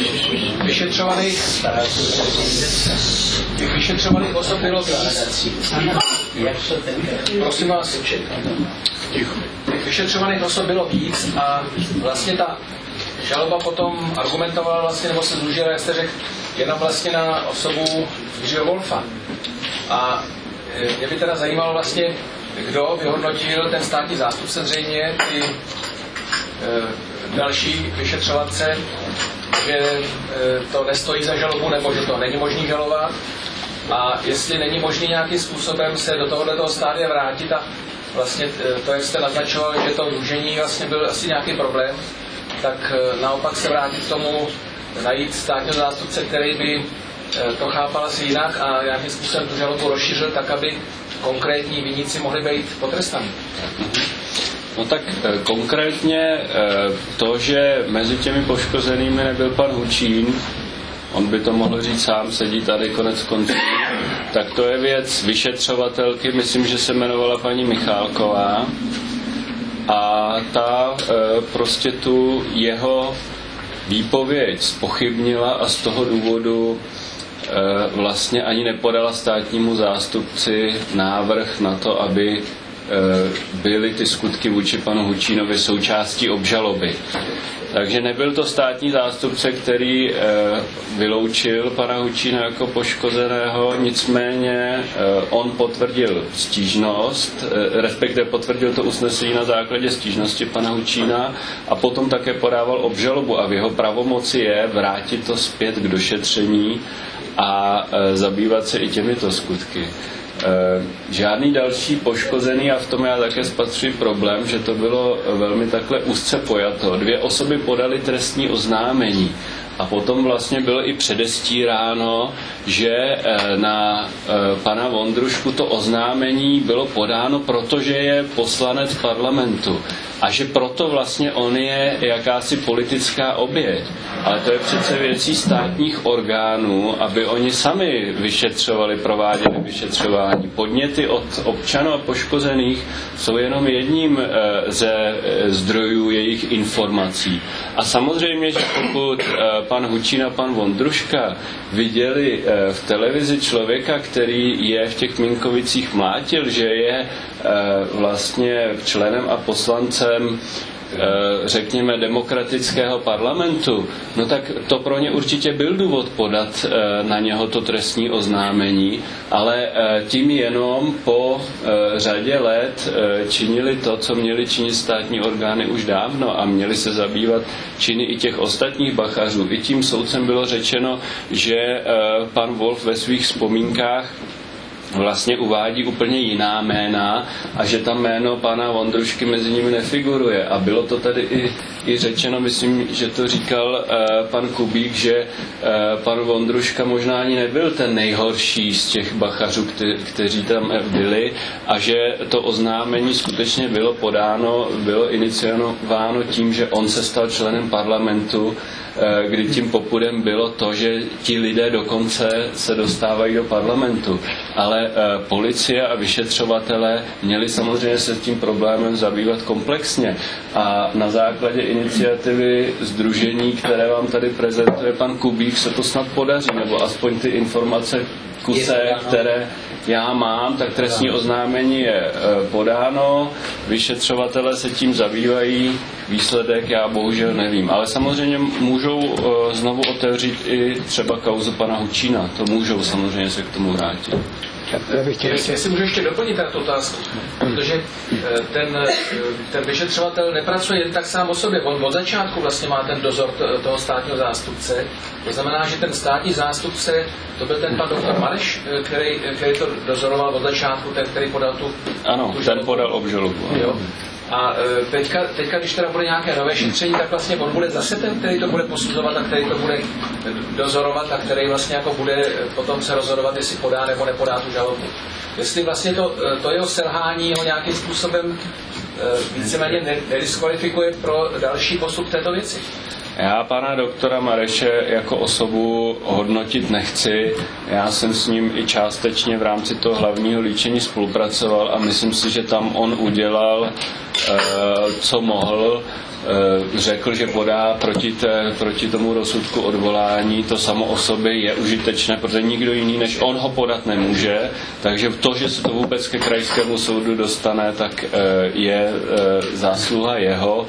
vyšetřovaných osob bylo víc. Prosím vás, ticho. Těch vyšetřovaných osob bylo víc a vlastně ta žaloba potom argumentovala vlastně, nebo se zúžila, jak jste řekl, jenom vlastně na osobu Jiřího Wolfa. A mě by teda zajímalo vlastně, kdo vyhodnotil ten státní zástupce zřejmě ty další vyšetřovatce, že to nestojí za žalobu nebo že to není možný žalovat. A jestli není možný nějakým způsobem se do tohoto stádia vrátit a vlastně to, jak jste naznačoval, že to zúžení vlastně byl asi nějaký problém, tak naopak se vrátit k tomu, najít státního zástupce, který by to chápal asi jinak a nějakým způsobem tu žalobu rozšířil tak, aby konkrétní viníci mohli být potrestaní. No tak konkrétně to, že mezi těmi poškozenými nebyl pan Hučín, on by to mohl říct sám, sedí tady konec konců, tak to je věc vyšetřovatelky, myslím, že se jmenovala paní Michálková, a ta prostě tu jeho výpověď zpochybnila a z toho důvodu vlastně ani nepodala státnímu zástupci návrh na to, aby byly ty skutky vůči panu Hučínovi součástí obžaloby. Takže nebyl to státní zástupce, který vyloučil pana Hučína jako poškozeného, nicméně on potvrdil stížnost, respektive potvrdil to usnesení na základě stížnosti pana Hučína a potom také podával obžalobu a v jeho pravomoci je vrátit to zpět k došetření a zabývat se i těmito skutky. Žádný další poškozený, a v tom já také spatřuji problém, že to bylo velmi takhle úzce pojato. 2 osoby podaly trestní oznámení a potom vlastně bylo i předestíráno, že na pana Vondrušku to oznámení bylo podáno, protože je poslanec parlamentu a že proto vlastně on je jakási politická oběť. Ale to je přece věcí státních orgánů, aby oni sami vyšetřovali, prováděli vyšetřování. Podněty od občanů a poškozených jsou jenom jedním ze zdrojů jejich informací. A samozřejmě, že pokud pan Hučín a pan Vondruška viděli v televizi člověka, který je v těch Mínkovicích mlátil, že je vlastně členem a poslancem řekněme demokratického parlamentu, no tak to pro ně určitě byl důvod podat na něho to trestní oznámení, ale tím jenom po řadě let činili to, co měli činit státní orgány už dávno a měli se zabývat činy i těch ostatních bachařů. I tím soudcem bylo řečeno, že pan Wolf ve svých vzpomínkách vlastně uvádí úplně jiná jména a že tam jméno pana Vondrušky mezi nimi nefiguruje. A bylo to tady i řečeno, myslím, že to říkal pan Kubík, že pan Vondruška možná ani nebyl ten nejhorší z těch bachařů, kteří tam byli a že to oznámení skutečně bylo podáno, bylo iniciováno tím, že on se stal členem parlamentu, kdy tím popudem bylo to, že ti lidé dokonce se dostávají do parlamentu. Ale policie a vyšetřovatelé měli samozřejmě se tím problémem zabývat komplexně. A na základě iniciativy sdružení, které vám tady prezentuje pan Kubík, se to snad podaří, nebo aspoň ty informace kuse, které já mám, tak trestní oznámení je podáno, vyšetřovatelé se tím zabývají, výsledek já bohužel nevím. Ale samozřejmě můžou znovu otevřít i třeba kauzu pana Hučína, to můžou samozřejmě se k tomu vrátit. Jestli můžu ještě doplnit tu otázku, protože ten vyšetřovatel nepracuje jen tak sám o sobě. On od začátku vlastně má ten dozor toho státního zástupce. To znamená, že ten státní zástupce, to byl ten pan doktor Mareš, který to dozoroval od začátku, ten, který podal tu... Ano, ten podal obžalobu. A teďka, když teda bude nějaké nové šetření, tak vlastně on bude zase ten, který to bude posuzovat a který to bude dozorovat a který vlastně jako bude potom se rozhodovat, jestli podá nebo nepodá tu žalobu. Jestli vlastně to jeho selhání ho nějakým způsobem víceméně nediskvalifikuje pro další postup této věci. Já pana doktora Mareše jako osobu hodnotit nechci. Já jsem s ním i částečně v rámci toho hlavního líčení spolupracoval a myslím si, že tam on udělal, co mohl. Řekl, že podá proti tomu rozsudku odvolání. To samo o sobě je užitečné, protože nikdo jiný než on ho podat nemůže. Takže to, že se to vůbec ke krajskému soudu dostane, tak je zásluha jeho.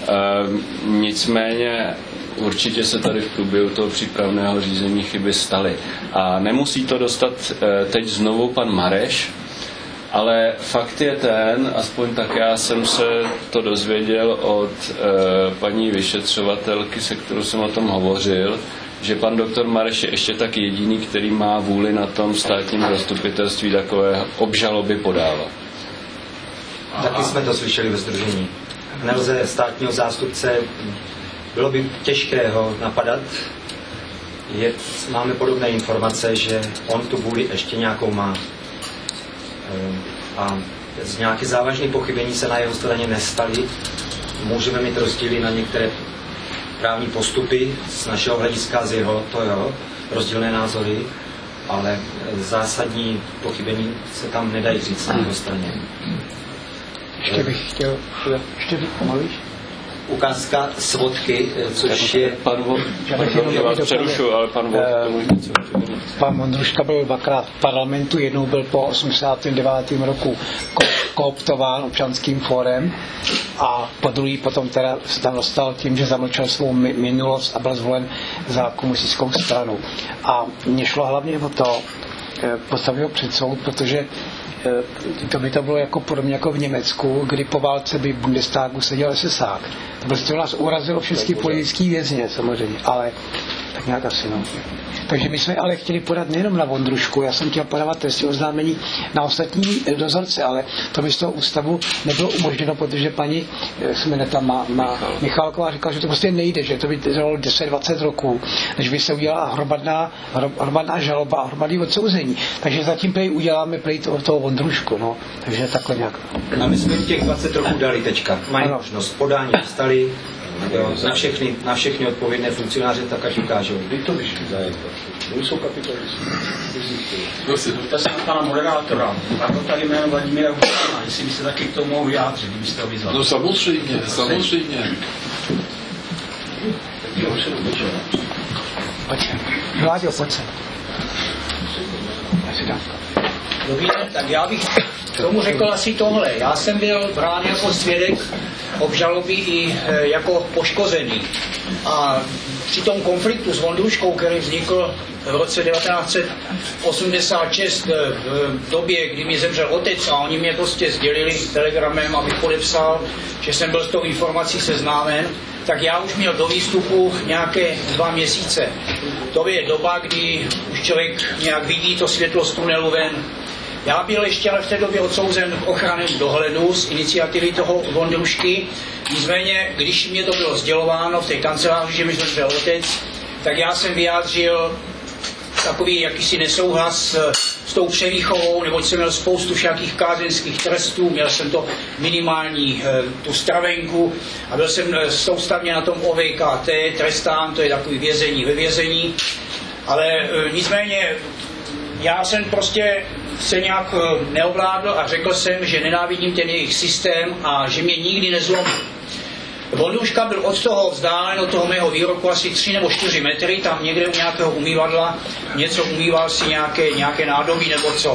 Nicméně určitě se tady v průběhu toho přípravného řízení chyby staly. A nemusí to dostat teď znovu pan Mareš, Ale fakt je ten, aspoň tak já jsem se to dozvěděl od paní vyšetřovatelky, se kterou jsem o tom hovořil, že pan doktor Mareš je ještě tak jediný, který má vůli na tom státním zastupitelství takové obžaloby podávat. Taky jsme to slyšeli ve sdružení. Nelze státního zástupce, bylo by těžké ho napadat. Máme podobné informace, že on tu vůli ještě nějakou má. A z nějaké závažné pochybení se na jeho straně nestaly. Můžeme mít rozdíly na některé právní postupy z našeho hlediska, z jeho, to jo, rozdílné názory, ale zásadní pochybení se tam nedají říct na jeho straně. Ještě bych chtěl, ještě pomalíš? Ukázka svodky, což je... Pan Vondruška byl dvakrát v parlamentu, jednou byl po 89. roku kooptován občanským fórem a po druhý potom teda se tam dostal tím, že zamlčel svou minulost a byl zvolen za komunistickou stranu. A mně šlo hlavně o to, postavit ho před soud, protože to by to bylo jako podobně jako v Německu, kdy po válce by v Bundestagu seděl SSák. To prostě nás urazilo všechny politický vězně samozřejmě, ale tak nějak asi no. Takže my jsme ale chtěli podat nejenom na Vondrušku, já jsem chtěl podávat trestní oznámení na ostatní dozorce, ale to by z toho ústavu nebylo umožněno, protože paní Michálková říkala, že to prostě nejde, že to by trvalo 10-20 roků, než by se udělala hromadná žaloba a hromadné odsouzení. Takže zatím uděláme toho Vondrušku, no. Takže takhle nějak. A my jsme těch 20 roků dali teďka. Mají možnost podání dostali. Jo, na všechny odpovědné funkcionáře tak ať ukážou. Kdy to vyšli zájem? Jsou kapitalisti. Dotaz se na pana moderátora. A to tady jméno Vladimíra Husána, jestli by se taky k tomu mohl vyjádřit, kdybyste ho vyzvali. No samozřejmě. Vláďo, pojď se. Dobrý den, tak já bych tomu řekl asi tohle. Já jsem byl brán jako svědek obžaloby i jako poškozený. A při tom konfliktu s Vondruškou, který vznikl v roce 1986, v době, kdy mi zemřel otec a oni mě prostě sdělili telegramem, abych podepsal, že jsem byl s tou informací seznámen, tak já už měl do výstupu nějaké 2 měsíce. To je doba, kdy už člověk nějak vidí to světlo z tunelu ven. Já byl ještě ale v té době odsouzen k ochranném dohledu z iniciativy toho Vondrušky. Nicméně, když mě to bylo sdělováno v té kanceláři, že mi zemřel otec, tak já jsem vyjádřil takový jakýsi nesouhlas s tou převýchovou, neboť jsem měl spoustu všakých kázeňských trestů, měl jsem to minimální tu stravenku a byl jsem soustavně na tom OVKT trestán, to je takový vězení ve vězení, ale nicméně já jsem prostě se nějak neovládl a řekl jsem, že nenávidím ten jejich systém a že mě nikdy nezlomí. Vondruška byl od toho vzdálen, od toho mého výroku asi 3 nebo 4 metry, tam někde u nějakého umývadla, něco umýval si nějaké nádobí nebo co.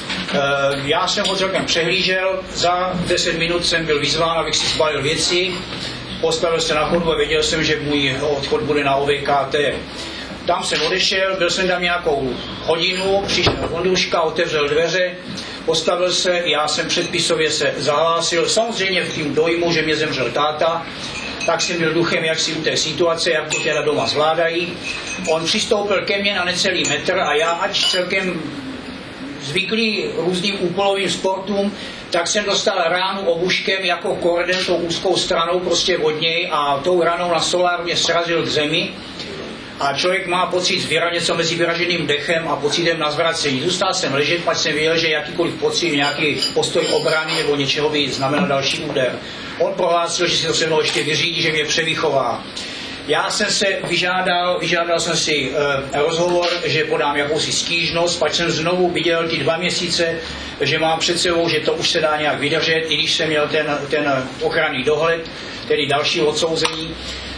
Já jsem ho celkem přehlížel, za 10 minut jsem byl vyzván, abych si zbalil věci, postavil se na chodu a věděl jsem, že můj odchod bude na OVKT. Tam jsem odešel, byl jsem tam nějakou hodinu, přišel Vondruška, otevřel dveře, postavil se, já jsem předpisově se zahlásil, samozřejmě v tím dojmu, že mě zemřel táta, tak jsem byl duchem jaksi u té situace, jak to teda doma zvládají. On přistoupil ke mně na necelý metr a já, ač celkem zvyklý různým úpolovým sportům, tak jsem dostal ránu obuškem jako korden tou úzkou stranou prostě od něj a tou ranou na solár mě srazil k zemi. A člověk má pocit zvěra něco mezi vyraženým dechem a pocitem na zvracení. Zůstal jsem ležet, pak jsem věděl, že jakýkoliv pocit, nějaký postoj obrany nebo něčeho by znamenal další úder. On prohlásil, že si to se mnou ještě vyřídí, že mě převýchová. Já jsem se vyžádal jsem si rozhovor, že podám jakousi stížnost, pak jsem znovu viděl ty 2 měsíce, že mám před sebou, že to už se dá nějak vydržet, i když jsem měl ten ochranný dohled, tedy další odsouzení.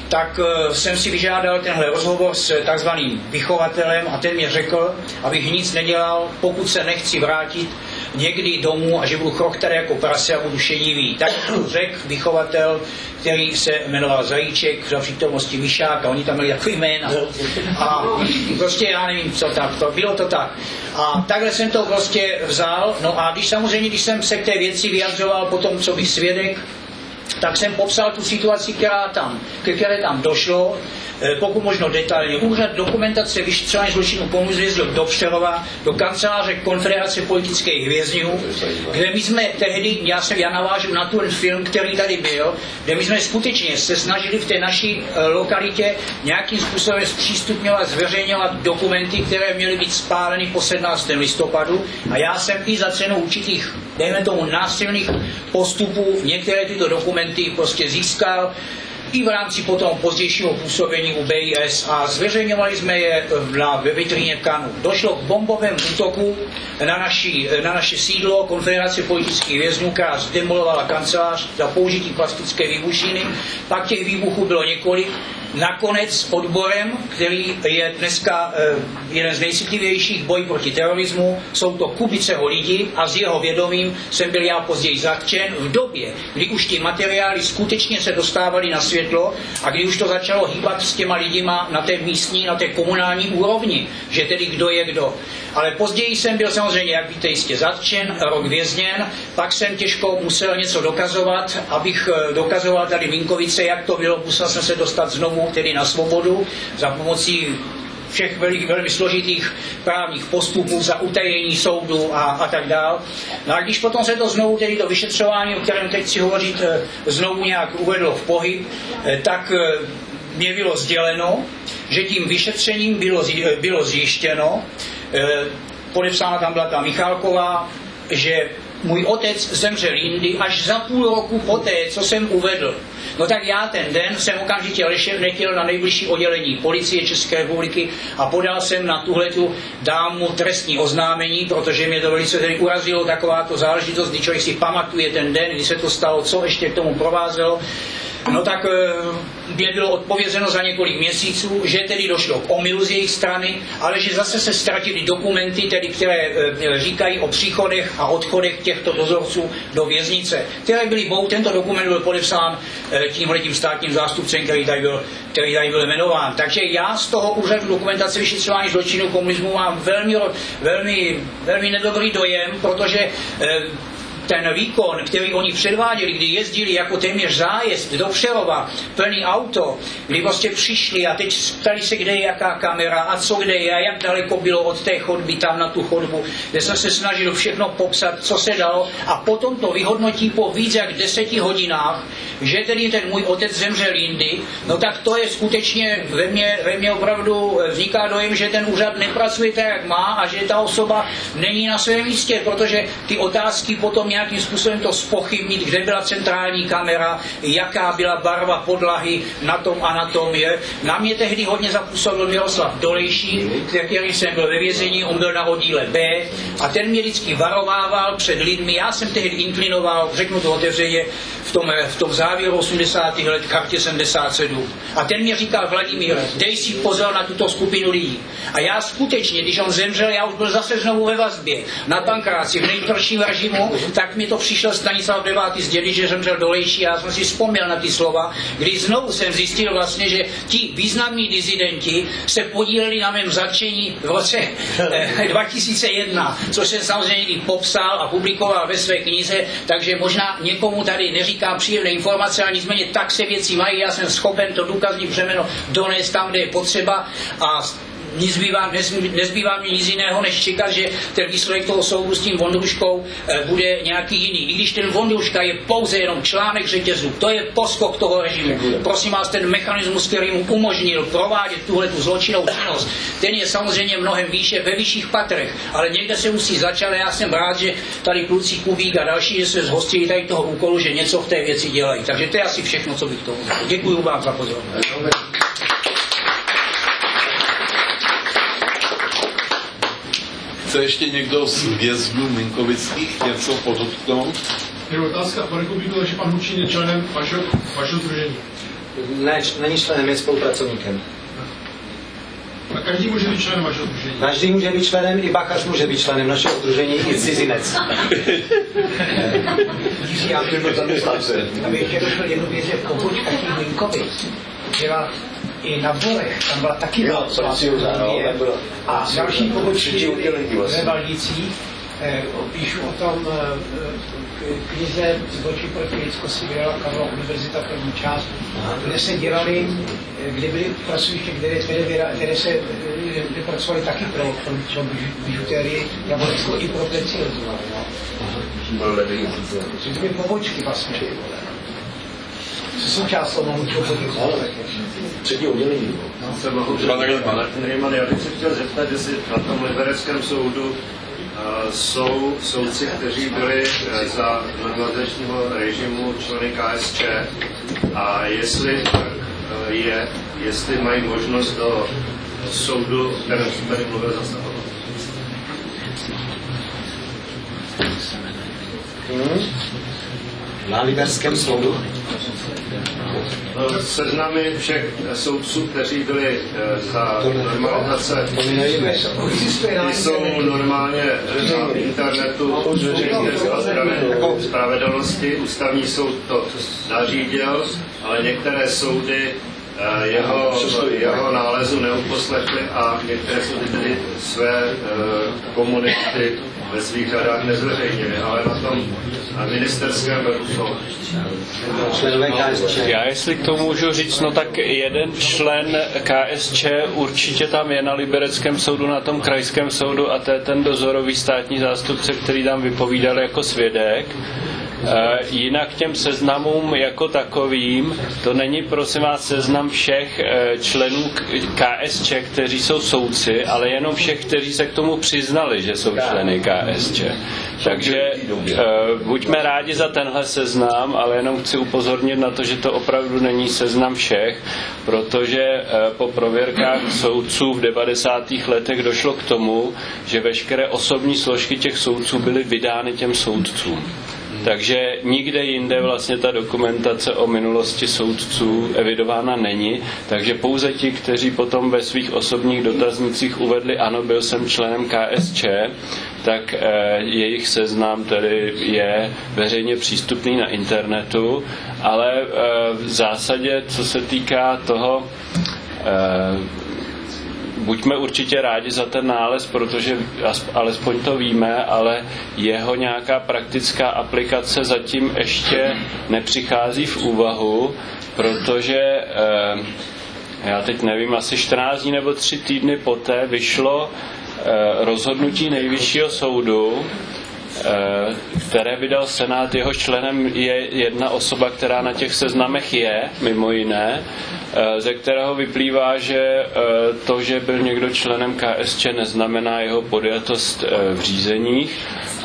tak jsem si vyžádal tenhle rozhovor s takzvaným vychovatelem a ten mi řekl, abych nic nedělal, pokud se nechci vrátit někdy domů a že budu chrochtat jako prase a budu šedivý. Tak řekl vychovatel, který se jmenoval Zajíček za přítomnosti Myšáka, oni tam měli takový jména. A prostě já nevím, co tak, bylo to tak. A takhle jsem to prostě vzal, no a když jsem se k té věci vyjadřoval potom, co bych svědek, tak jsem popsal tu situaci, které tam došlo, pokud možno detailně. Úřad dokumentace vyšetřování zločinů komunistů jezdil do Přerova, do kanceláře Konfederace politických vězňů, kde my jsme tehdy, já navážu na ten film, který tady byl, kde my jsme skutečně se snažili v té naší lokalitě nějakým způsobem zpřístupňovat, zveřejňovat dokumenty, které měly být spáleny po 17. listopadu a já jsem i za cenu určitých, dejme tomu, násilných postupů některé tyto dokumenty prostě získal, i v rámci potom pozdějšího působení u BIS a zveřejňovali jsme je ve vitríně KANu. Došlo k bombovému útoku na naše sídlo Konfederace politických vězňů, která zdemolovala kancelář za použití plastické výbušiny. Pak těch výbuchů bylo několik. Nakonec odborem, který je dneska jeden z nejcitlivějších boj proti terorismu, jsou to Kubiceho lidi a s jeho vědomím jsem byl já později zatčen v době, kdy už ty materiály skutečně se dostávaly na světlo a kdy už to začalo hýbat s těma lidima na té místní, na té komunální úrovni, že tedy kdo je kdo. Ale později jsem byl samozřejmě, jak víte, jistě zatčen, rok vězněn, pak jsem těžko musel něco dokazovat, abych dokazoval tady Vinkovice, jak to bylo, musel jsem se dostat znovu tedy na svobodu za pomocí všech velmi složitých právních postupů, za utajení soudu a tak dál. No a když potom se to znovu, tedy to vyšetřování, o kterém teď chci hovořit, znovu nějak uvedlo v pohyb, tak mě bylo sděleno, že tím vyšetřením bylo zjištěno, podepsána tam byla ta Michálková, že můj otec zemřel jindy až za půl roku poté, co jsem uvedl. No tak já ten den jsem okamžitě letěl na nejbližší oddělení policie České republiky a podal jsem na tuhletu dámu trestní oznámení, protože mě to velice tedy urazilo takováto záležitost, kdy člověk si pamatuje ten den, kdy se to stalo, co ještě k tomu provázelo. No tak mě bylo odpovězeno za několik měsíců, že tedy došlo k omylu z jejich strany, ale že zase se ztratily dokumenty, tedy, které říkají o příchodech a odchodech těchto dozorců do věznice, které byly tento dokument byl podepsán tímhletím státním zástupcem, který tady byl jmenován. Takže já z toho úřadu dokumentace vyšetřování zločinů komunismu mám velmi nedobrý dojem, protože ten výkon, který oni předváděli, kdy jezdili jako téměř zájezd do Přerova, plný auto, kdy prostě přišli a teď ptali se, kde je jaká kamera a co kde je a jak daleko bylo od té chodby tam na tu chodbu, kde jsem se snažil všechno popsat, co se dalo a potom to vyhodnotí po víc jak 10 hodinách, že tedy ten můj otec zemřel jindy, no tak to je skutečně ve mně opravdu vzniká dojem, že ten úřad nepracuje tak, jak má a že ta osoba není na svém místě, protože ty otázky potom nějakým způsobem to zpochybnit, kde byla centrální kamera, jaká byla barva podlahy na tom a na tom je. Na mě tehdy hodně zapůsobil Miroslav Dolejší, který jsem byl ve vězení, on byl na oddíle B a ten mě vždycky varovával před lidmi. Já jsem tehdy inklinoval, řeknu to otevřeně, v tom závěru 80. let kartě 77. A ten mě říkal, Vladimír, dej si pozor na tuto skupinu lidí. A já skutečně, když on zemřel, já už byl zase znovu ve vazbě na Pankráci, v nejtvrdším režimu, tak mi to přišel Stanislav 9. z Dědy, že zemřel Dolejší a já jsem si vzpomněl na ty slova, kdy znovu jsem zjistil vlastně, že ti významní dizidenti se podíleli na mém zatčení v roce 2001, což jsem samozřejmě i popsal a publikoval ve své knize, takže možná někomu tady neříkám příjemné informace, ale nicméně tak se věci mají, já jsem schopen to důkazní břemeno donést tam, kde je potřeba a nezbývá mi nic jiného, než čekat, že ten výsledek toho soudu s tím Vondruškou bude nějaký jiný. I když ten Vondruška je pouze jenom článek řetězu, to je poskok toho režimu. Prosím vás, ten mechanismus, který mu umožnil provádět tuhletu zločinnou činnost, ten je samozřejmě mnohem výše, ve vyšších patrech, ale někde se musí začít. Já jsem rád, že tady kluci Kubík a další, že se zhostili tady toho úkolu, že něco v té věci dělají. Takže to je asi všechno, co bych tomu řekl. Děkuji vám za pozornost. Chce ještě někdo z vězňů minkovických něco podotknout? Je otázka, pane Kubíku, že pan Hučín je členem vašeho sdružení. Ne, není členem, je spolupracovníkem. A každý může být členem vašeho sdružení? Každý může být členem, i bakař může být členem našeho sdružení, i cizinec. Já bych ještě došel jednu věc, že pobočka těch Linkovic byla i na Borech, tam byla taky a další pobočky ve Valdicích. Píšu o tom knize Zločin proti lidskosti, vydala Karlova univerzita první část, kde se dělali, kde byly pracoviště, kde pracovali taky pro bižutérii, Jablonecko i pro Preciozu. To byly pobočky vlastně. Co součást toho mám určitě podívat. Třetí oddělení. Já bych se chtěl zeptat, jestli na tom libereckém soudu jsou soudci, kteří byli za normalizačního režimu členy KSČ a jestli mají možnost do soudu, o kterém jsem tady mluvil, zasahovat. Na liberském soudu. Seznamy všech soudců, kteří byli za normalizace, jsou normálně na internetu Ministerstva spravedlnosti. Ústavní soud to nařídil, ale některé soudy jeho nálezu neuposlechli a některé soudy tedy své komunity ve svých řadách nezveřejnili, ale na tom ministerském webu jsou. Já jestli k tomu můžu říct, no tak jeden člen KSČ určitě tam je na libereckém soudu, na tom krajském soudu a to je ten dozorový státní zástupce, který tam vypovídal jako svědek. Jinak těm seznamům jako takovým, to není prosím vás seznam všech členů KSČ, kteří jsou soudci, ale jenom všech, kteří se k tomu přiznali, že jsou členy KSČ. Takže buďme rádi za tenhle seznam, ale jenom chci upozornit na to, že to opravdu není seznam všech, protože po prověrkách soudců v 90. letech došlo k tomu, že veškeré osobní složky těch soudců byly vydány těm soudcům. Takže nikde jinde vlastně ta dokumentace o minulosti soudců evidována není, takže pouze ti, kteří potom ve svých osobních dotaznicích uvedli, ano, byl jsem členem KSČ, tak jejich seznam tedy je veřejně přístupný na internetu, ale v zásadě, co se týká toho, buďme určitě rádi za ten nález, protože alespoň to víme, ale jeho nějaká praktická aplikace zatím ještě nepřichází v úvahu, protože já teď nevím, asi 14 dní nebo 3 týdny poté vyšlo rozhodnutí Nejvyššího soudu, které vydal Senát, jeho členem je jedna osoba, která na těch seznamech je, mimo jiné, ze kterého vyplývá, že to, že byl někdo členem KSČ, neznamená jeho podjatost v řízeních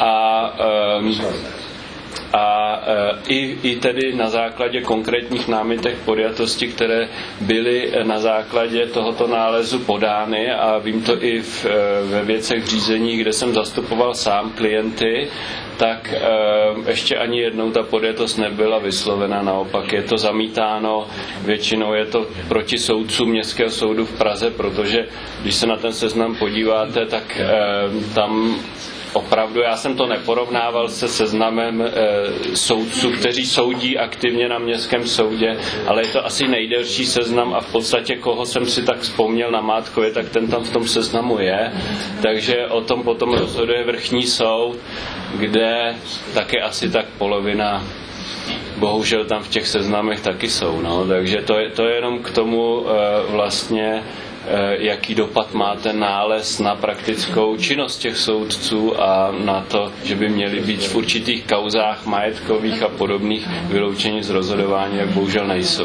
a i tedy na základě konkrétních námitek podjatosti, které byly na základě tohoto nálezu podány, a vím to i ve věcech řízení, kde jsem zastupoval sám klienty, tak ještě ani jednou ta podjatost nebyla vyslovena, naopak je to zamítáno, většinou je to proti soudcům Městského soudu v Praze, protože když se na ten seznam podíváte, tak tam opravdu, já jsem to neporovnával se seznamem soudců, kteří soudí aktivně na Městském soudě, ale je to asi nejdelší seznam a v podstatě, koho jsem si tak vzpomněl na Mátkově, tak ten tam v tom seznamu je. Takže o tom potom rozhoduje vrchní soud, kde taky asi tak polovina bohužel tam v těch seznamech taky jsou. No. Takže to je jenom k tomu vlastně, jaký dopad má ten nález na praktickou činnost těch soudců a na to, že by měli být v určitých kauzách majetkových a podobných vyloučení z rozhodování, jak bohužel nejsou.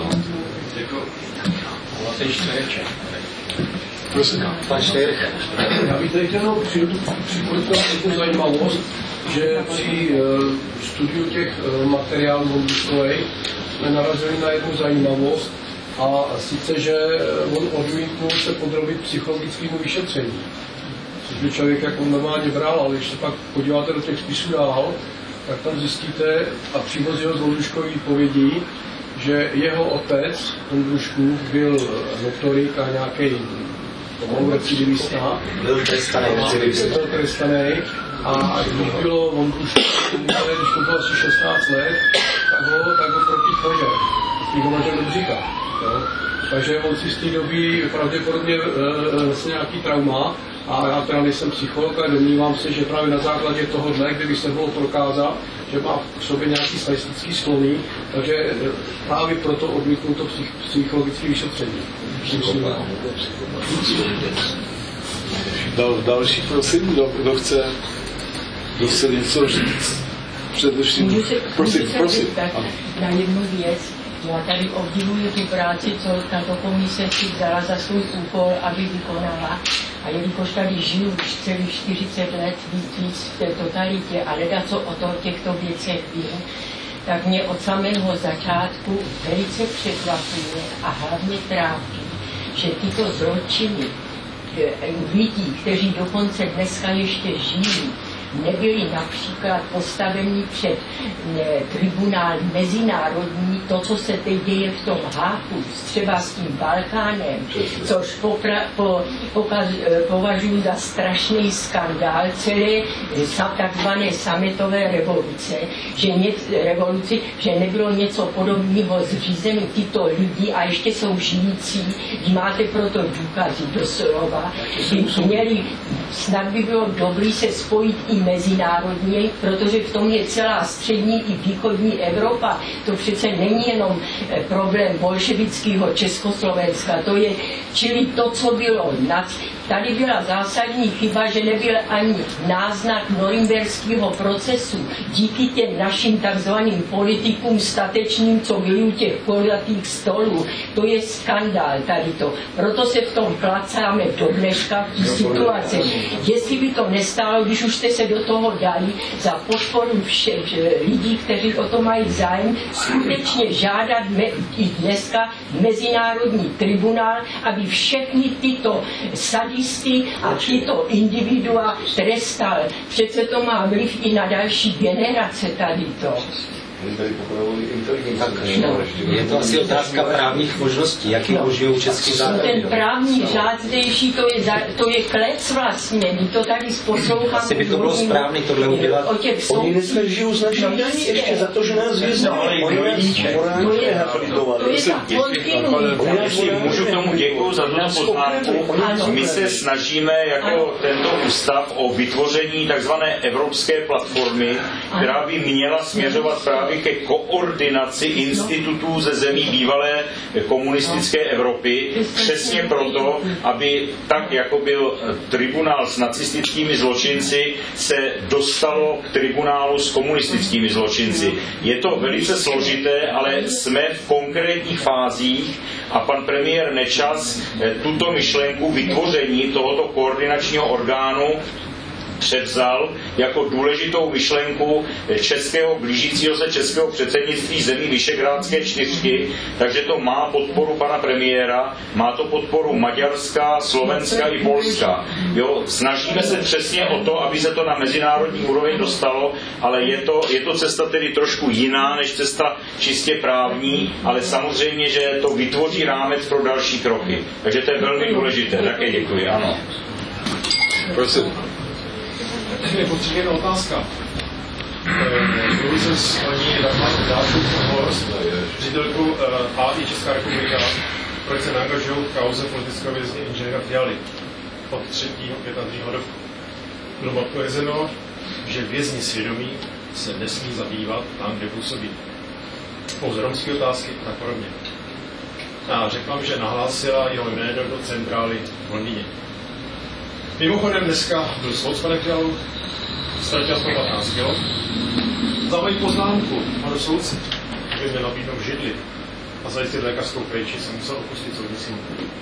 Já bych tady chtěl připojit jednu zajímavost, že při studiu těch materiálů Vondruškovej jsme narazili na jednu zajímavost, a sice, že on odmítnul se podrobit psychologickému vyšetření, což by člověk jako normálně bral, ale když se pak podíváte do těch spisů dál, tak tam zjistíte, a přímo z jeho Vondruškových výpovědí, že jeho otec, Vondruškův, byl notorik a nějaký recidivista. Byl trestaný. A když bylo Vondruškův, když mu bylo asi 16 let, tak ho protýchali, když ho manžel Dobříka. Takže on si z té doby pravděpodobně nějaký trauma. A já teda nejsem psycholog, ale domnívám se, že právě na základě tohohle, kdyby se bylo prokázat, že má v sobě nějaký sadistický sklony, takže právě proto odmítnu to psychologické vyšetření. Další, prosím, kdo chce něco říct? Především, prosím. Na jednu věc. Já tady obdivuji tu práci, co tato komise si vzala za svůj úkol, aby vykonala. A jelikož tady žiju už celých 40 let víc v té totalitě a leda co o těchto věcech vím, tak mě od samého začátku velice překvapuje a hlavně trápí, že tyto zločiny lidí, kteří dokonce dneska ještě žijí, nebyli například postaveni před tribunál mezinárodní, to, co se teď děje v tom Háku, třeba s tím Balkánem, což považuji za strašný skandál celé takzvané sametové revoluce, že nebylo něco podobného zřízeno tyto lidi a ještě jsou žijící, máte proto důkazy doslova, by měli, snad by bylo dobré se spojit i mezinárodně, protože v tom je celá střední i východní Evropa. To přece není jenom problém bolševického Československa, to je, čili to, co bylo. Tady byla zásadní chyba, že nebyl ani náznak norimberského procesu. Díky těm našim takzvaným politikům statečným, co byli u těch kulatých stolů. To je skandál tady to. Proto se v tom placáme do dneška v situaci. Jestli by to nestálo, když už jste se do toho dali za podporu všech lidí, kteří o to mají zájem, skutečně žádat i dneska mezinárodní tribunál, aby všechny tyto sadisty a tyto individua trestal. Přece to má vliv i na další generace tady to. Je to asi otázka právních možností, jaký užijí český zákon. Ten právní řád zdejší, to je klec vlastně, my to tady posloucháme. Asi by to bylo správný tohle udělat. Oni dneska žijou z naší dětí ještě za to, že nás vězňovali. To je ta kontinuita. Můžu k tomu děkuji za tuto poznámku. My se snažíme jako tento ústav o vytvoření takzvané evropské platformy, která by měla směřovat právě ke koordinaci institutů ze zemí bývalé komunistické Evropy, přesně proto, aby tak, jako byl tribunál s nacistickými zločinci, se dostalo k tribunálu s komunistickými zločinci. Je to velice složité, ale jsme v konkrétních fázích a pan premiér Nečas tuto myšlenku vytvoření tohoto koordinačního orgánu převzal jako důležitou myšlenku blížícího se českého předsednictví zemí Visegrádské čtyřky, takže to má podporu pana premiéra, má to podporu Maďarska, Slovenska i Polska. Jo, snažíme se přesně o to, aby se to na mezinárodní úroveň dostalo, ale je to cesta tedy trošku jiná než cesta čistě právní, ale samozřejmě, že to vytvoří rámec pro další kroky. Takže to je velmi důležité. Také děkuji, ano. Prosím. Je potřebná otázka. Mluví jsem s paní Dášou Horst, ředitelkou AI Česká republika, proč se neangažují v kauze politického vězně inženýra Fialy od 3. května roku. Bylo odpovězeno, že vězni svědomí se nesmí zabývat tam, kde působí. Pouze romské otázky a tak podobně. A řekla mi, že nahlásila jeho jméno do centrály v Londýně. Mimochodem dneska byl soud s panem Fialou, ztratil 115 kg. Za moji poznámku panu soudci, by mě nabídnout židli a zajistit lékařskou péči, jsem musel opustit soudní sílu.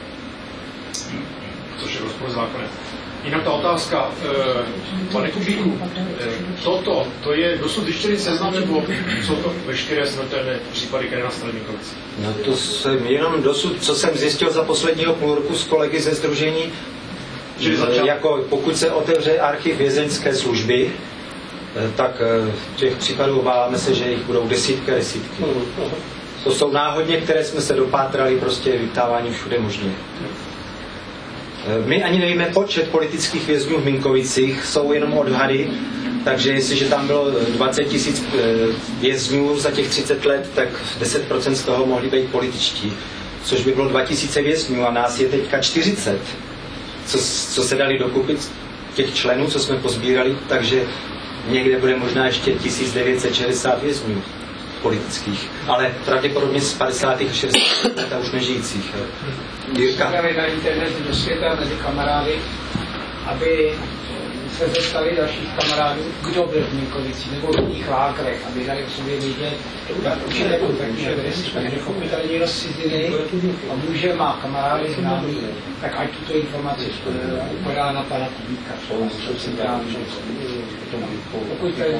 Což je rozpor zákonem. Jinak ta otázka, pane Kubíku, to je dosud zjištěný seznam, nebo jsou to veškeré smrtelné případy, které nastaly Mikovici? No to jsem jenom dosud, co jsem zjistil za posledního půl roku s kolegy ze sdružení, jako pokud se otevře archiv vězeňské služby, tak těch případů obáváme se, že jich budou desítky. To jsou náhodně, které jsme se dopátrali prostě vyptáváním všude možně. My ani nevíme počet politických vězňů v Minkovicích, jsou jenom odhady, takže jestliže tam bylo 20 000 vězňů za těch 30 let, tak 10% z toho mohli být političtí, což by bylo 2000 vězňů a nás je teďka 40, co se dali dokupit těch členů, co jsme pozbírali, takže někde bude možná ještě 1960 vězňů politických, ale pravděpodobně z 50. a 60. let a už nežijících. Jirka. Na internetu do světa mezi kamarády, aby se zeptali dalších kamarádů, kdo byl v Minkovicích nebo v těch lágrech, aby dali o sobě vědět, jak určitě kontaktní adresy, takže pokud tady někdo z ciziny a může, má kamarády známý, tak ať tuto informaci upadá na pana Kubíka. Pokud tady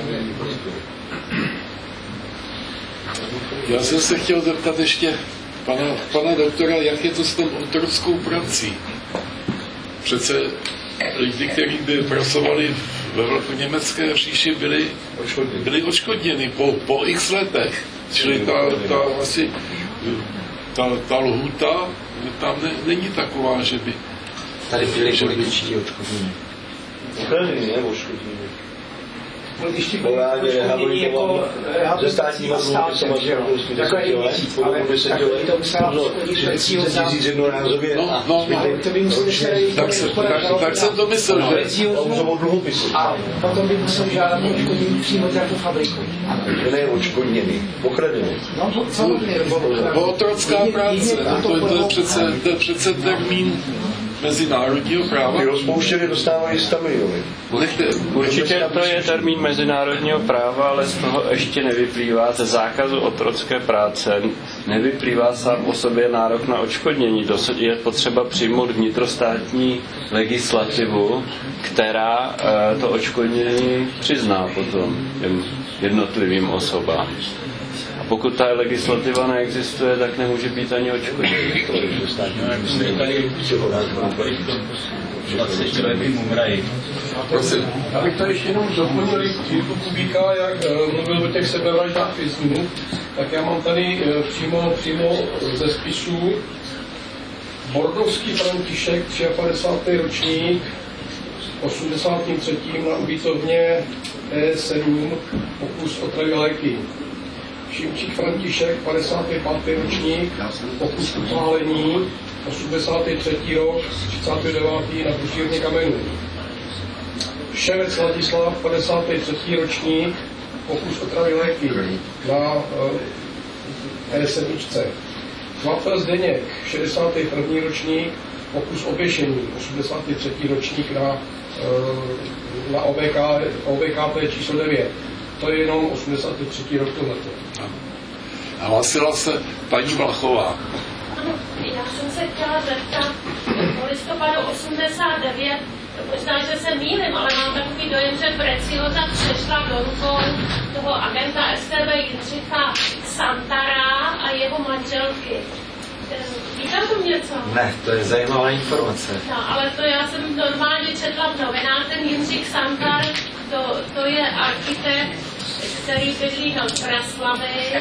Já jsem se chtěl zeptat ještě pana doktora, jak je to s tou otrockou prací. Přece lidi, kteří by pracovali ve německé říši, byli odškodněni po x letech. Čili ta lhůta tam není taková, že by... Tady byli političtí odškodnění. Ukrajiny, nebo odškodnění. Političtí odškodnění jako rehabilitací a státem, že jo? Takové i měsíc, ale takový to musela odškodnit přecího za... To by museli se tak jsem to myslel, že... A potom by musel žádat odškodnění přímo za tu fabriku. Ne odškodněný, okradený. No, samozřejmě. Otrocká práce, to je přece termín mezinárodního práva. Ty rozpouštěny dostávají 100 miliony. Určitě to je termín mezinárodního práva, ale z toho ještě nevyplývá, ze zákazu otrocké práce nevyplývá sám o sobě nárok na odškodnění. Dosud je potřeba přijmout vnitrostátní legislativu, která to odškodnění přizná potom jednotlivým osobám. A pokud ta legislativa neexistuje, tak nemůže být ani odškodnění. Já bych tady ještě jenom doplnil Jirku Kubíka, jak mluvil o těch sebevraždách vězňů, tak já mám tady přímo ze spisů Bordovský František, 53. ročník, 83. na ubytovně E7, pokus otravy léky. Šimčík František, 55. ročník, pokus upálení, 83. rok, 39. na Bušírně kamenů. Ševec Ladislav, 53. ročník, pokus otravy léky na E7. Kvapel Zdeněk, 61. ročník, pokus oběšení, 83. ročník na OBKP číslo 9. To je jenom 83. rok tohleto. A hlasila se paní Vlachová. Ano, já jsem se chtěla zeptat, v listopadu 89, možná, že se mýlím, ale mám takový dojem, že Precioza přešla do rukou toho agenta STB Jindřicha Santara a jeho manželky. Víte o tom něco? Ne, to je zajímavá informace. No, ale to já jsem normálně četla v novinách, ten Jindřich Santar, to je architekt, který bydlí na Praslavi,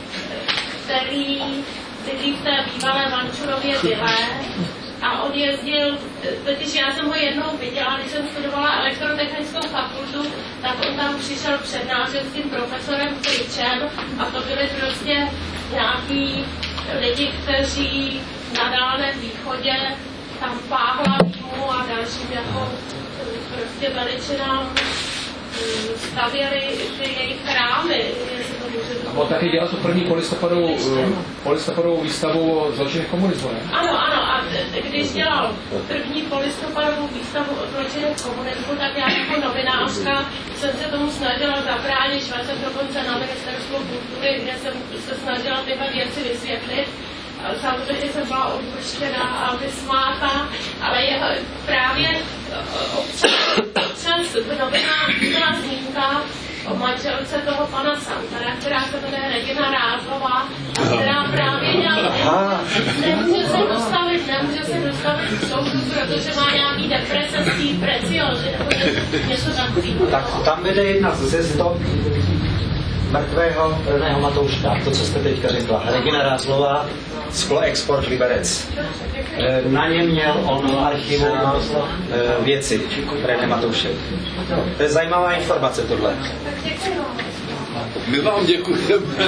který bydlí v té bývalé Vančurově vile a on jezdil, totiž já jsem ho jednou viděla, když jsem studovala elektrotechnickou fakultu, tak on tam přišel přednášet s tím profesorem Kličem a to byly prostě nějaký lidi, kteří na Dálném východě tam Páhlavýmu a dalším jako prostě veličinám stavěli ty jejich chrámy. On taky dělal tu první polistopadovou výstavu o zločinech komunismu, ne? Ano, a když dělal první polistopadovou výstavu o zločinech komunismu, tak já jako novinářka jsem se tomu snažila zabránit, šla jsem dokonce na ministerstvo kultury, kde jsem se snažila tyhle věci vysvětlit. Samozřejmě jsem byla odpuštěná a vysmáta, ale jeho právě občas v novinách byla zmínka o manželce toho pana Santara, která se jmenuje Regina Rádlová, která právě nemůže se dostavit k soudu, protože má nějaký deprese s tím Preciozy, nebo něco takového. Tak tam vede jedna ze stop mrtvého Reného Matouška, to, co jste teďka řekla, Regina Rázlová, Skloexport Liberec. Na něm měl on v archivu věci René Matoušek. To je zajímavá informace tohle. My vám děkujeme.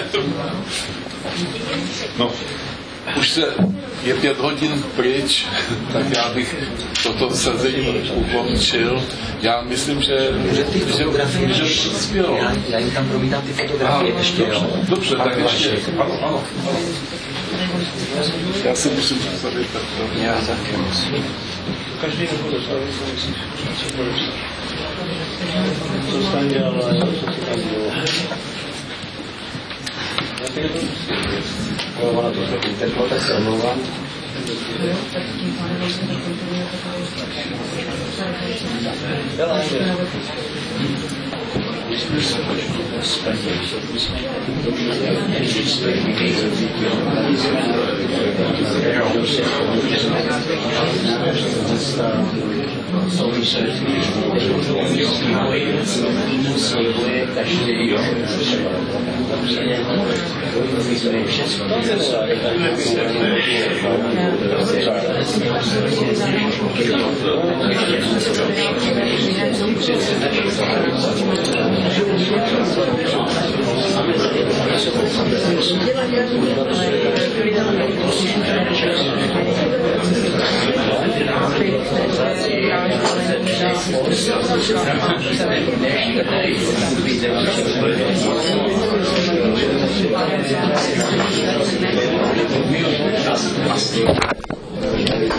No, už je 5 hodin pryč, tak já bych toto sezení ukončil. Já myslím, že přispělo. Já jim tam promítám ty fotografie ještě, jo. Dobře, tak ještě. Ano. Já si musím představit tak. Já taky musím. Každý nebude stavit, co podepsat. Co jsi tam dělal, co jsi tam dělal. Ona to tak uteklo, tak se omlouvám. Thank you.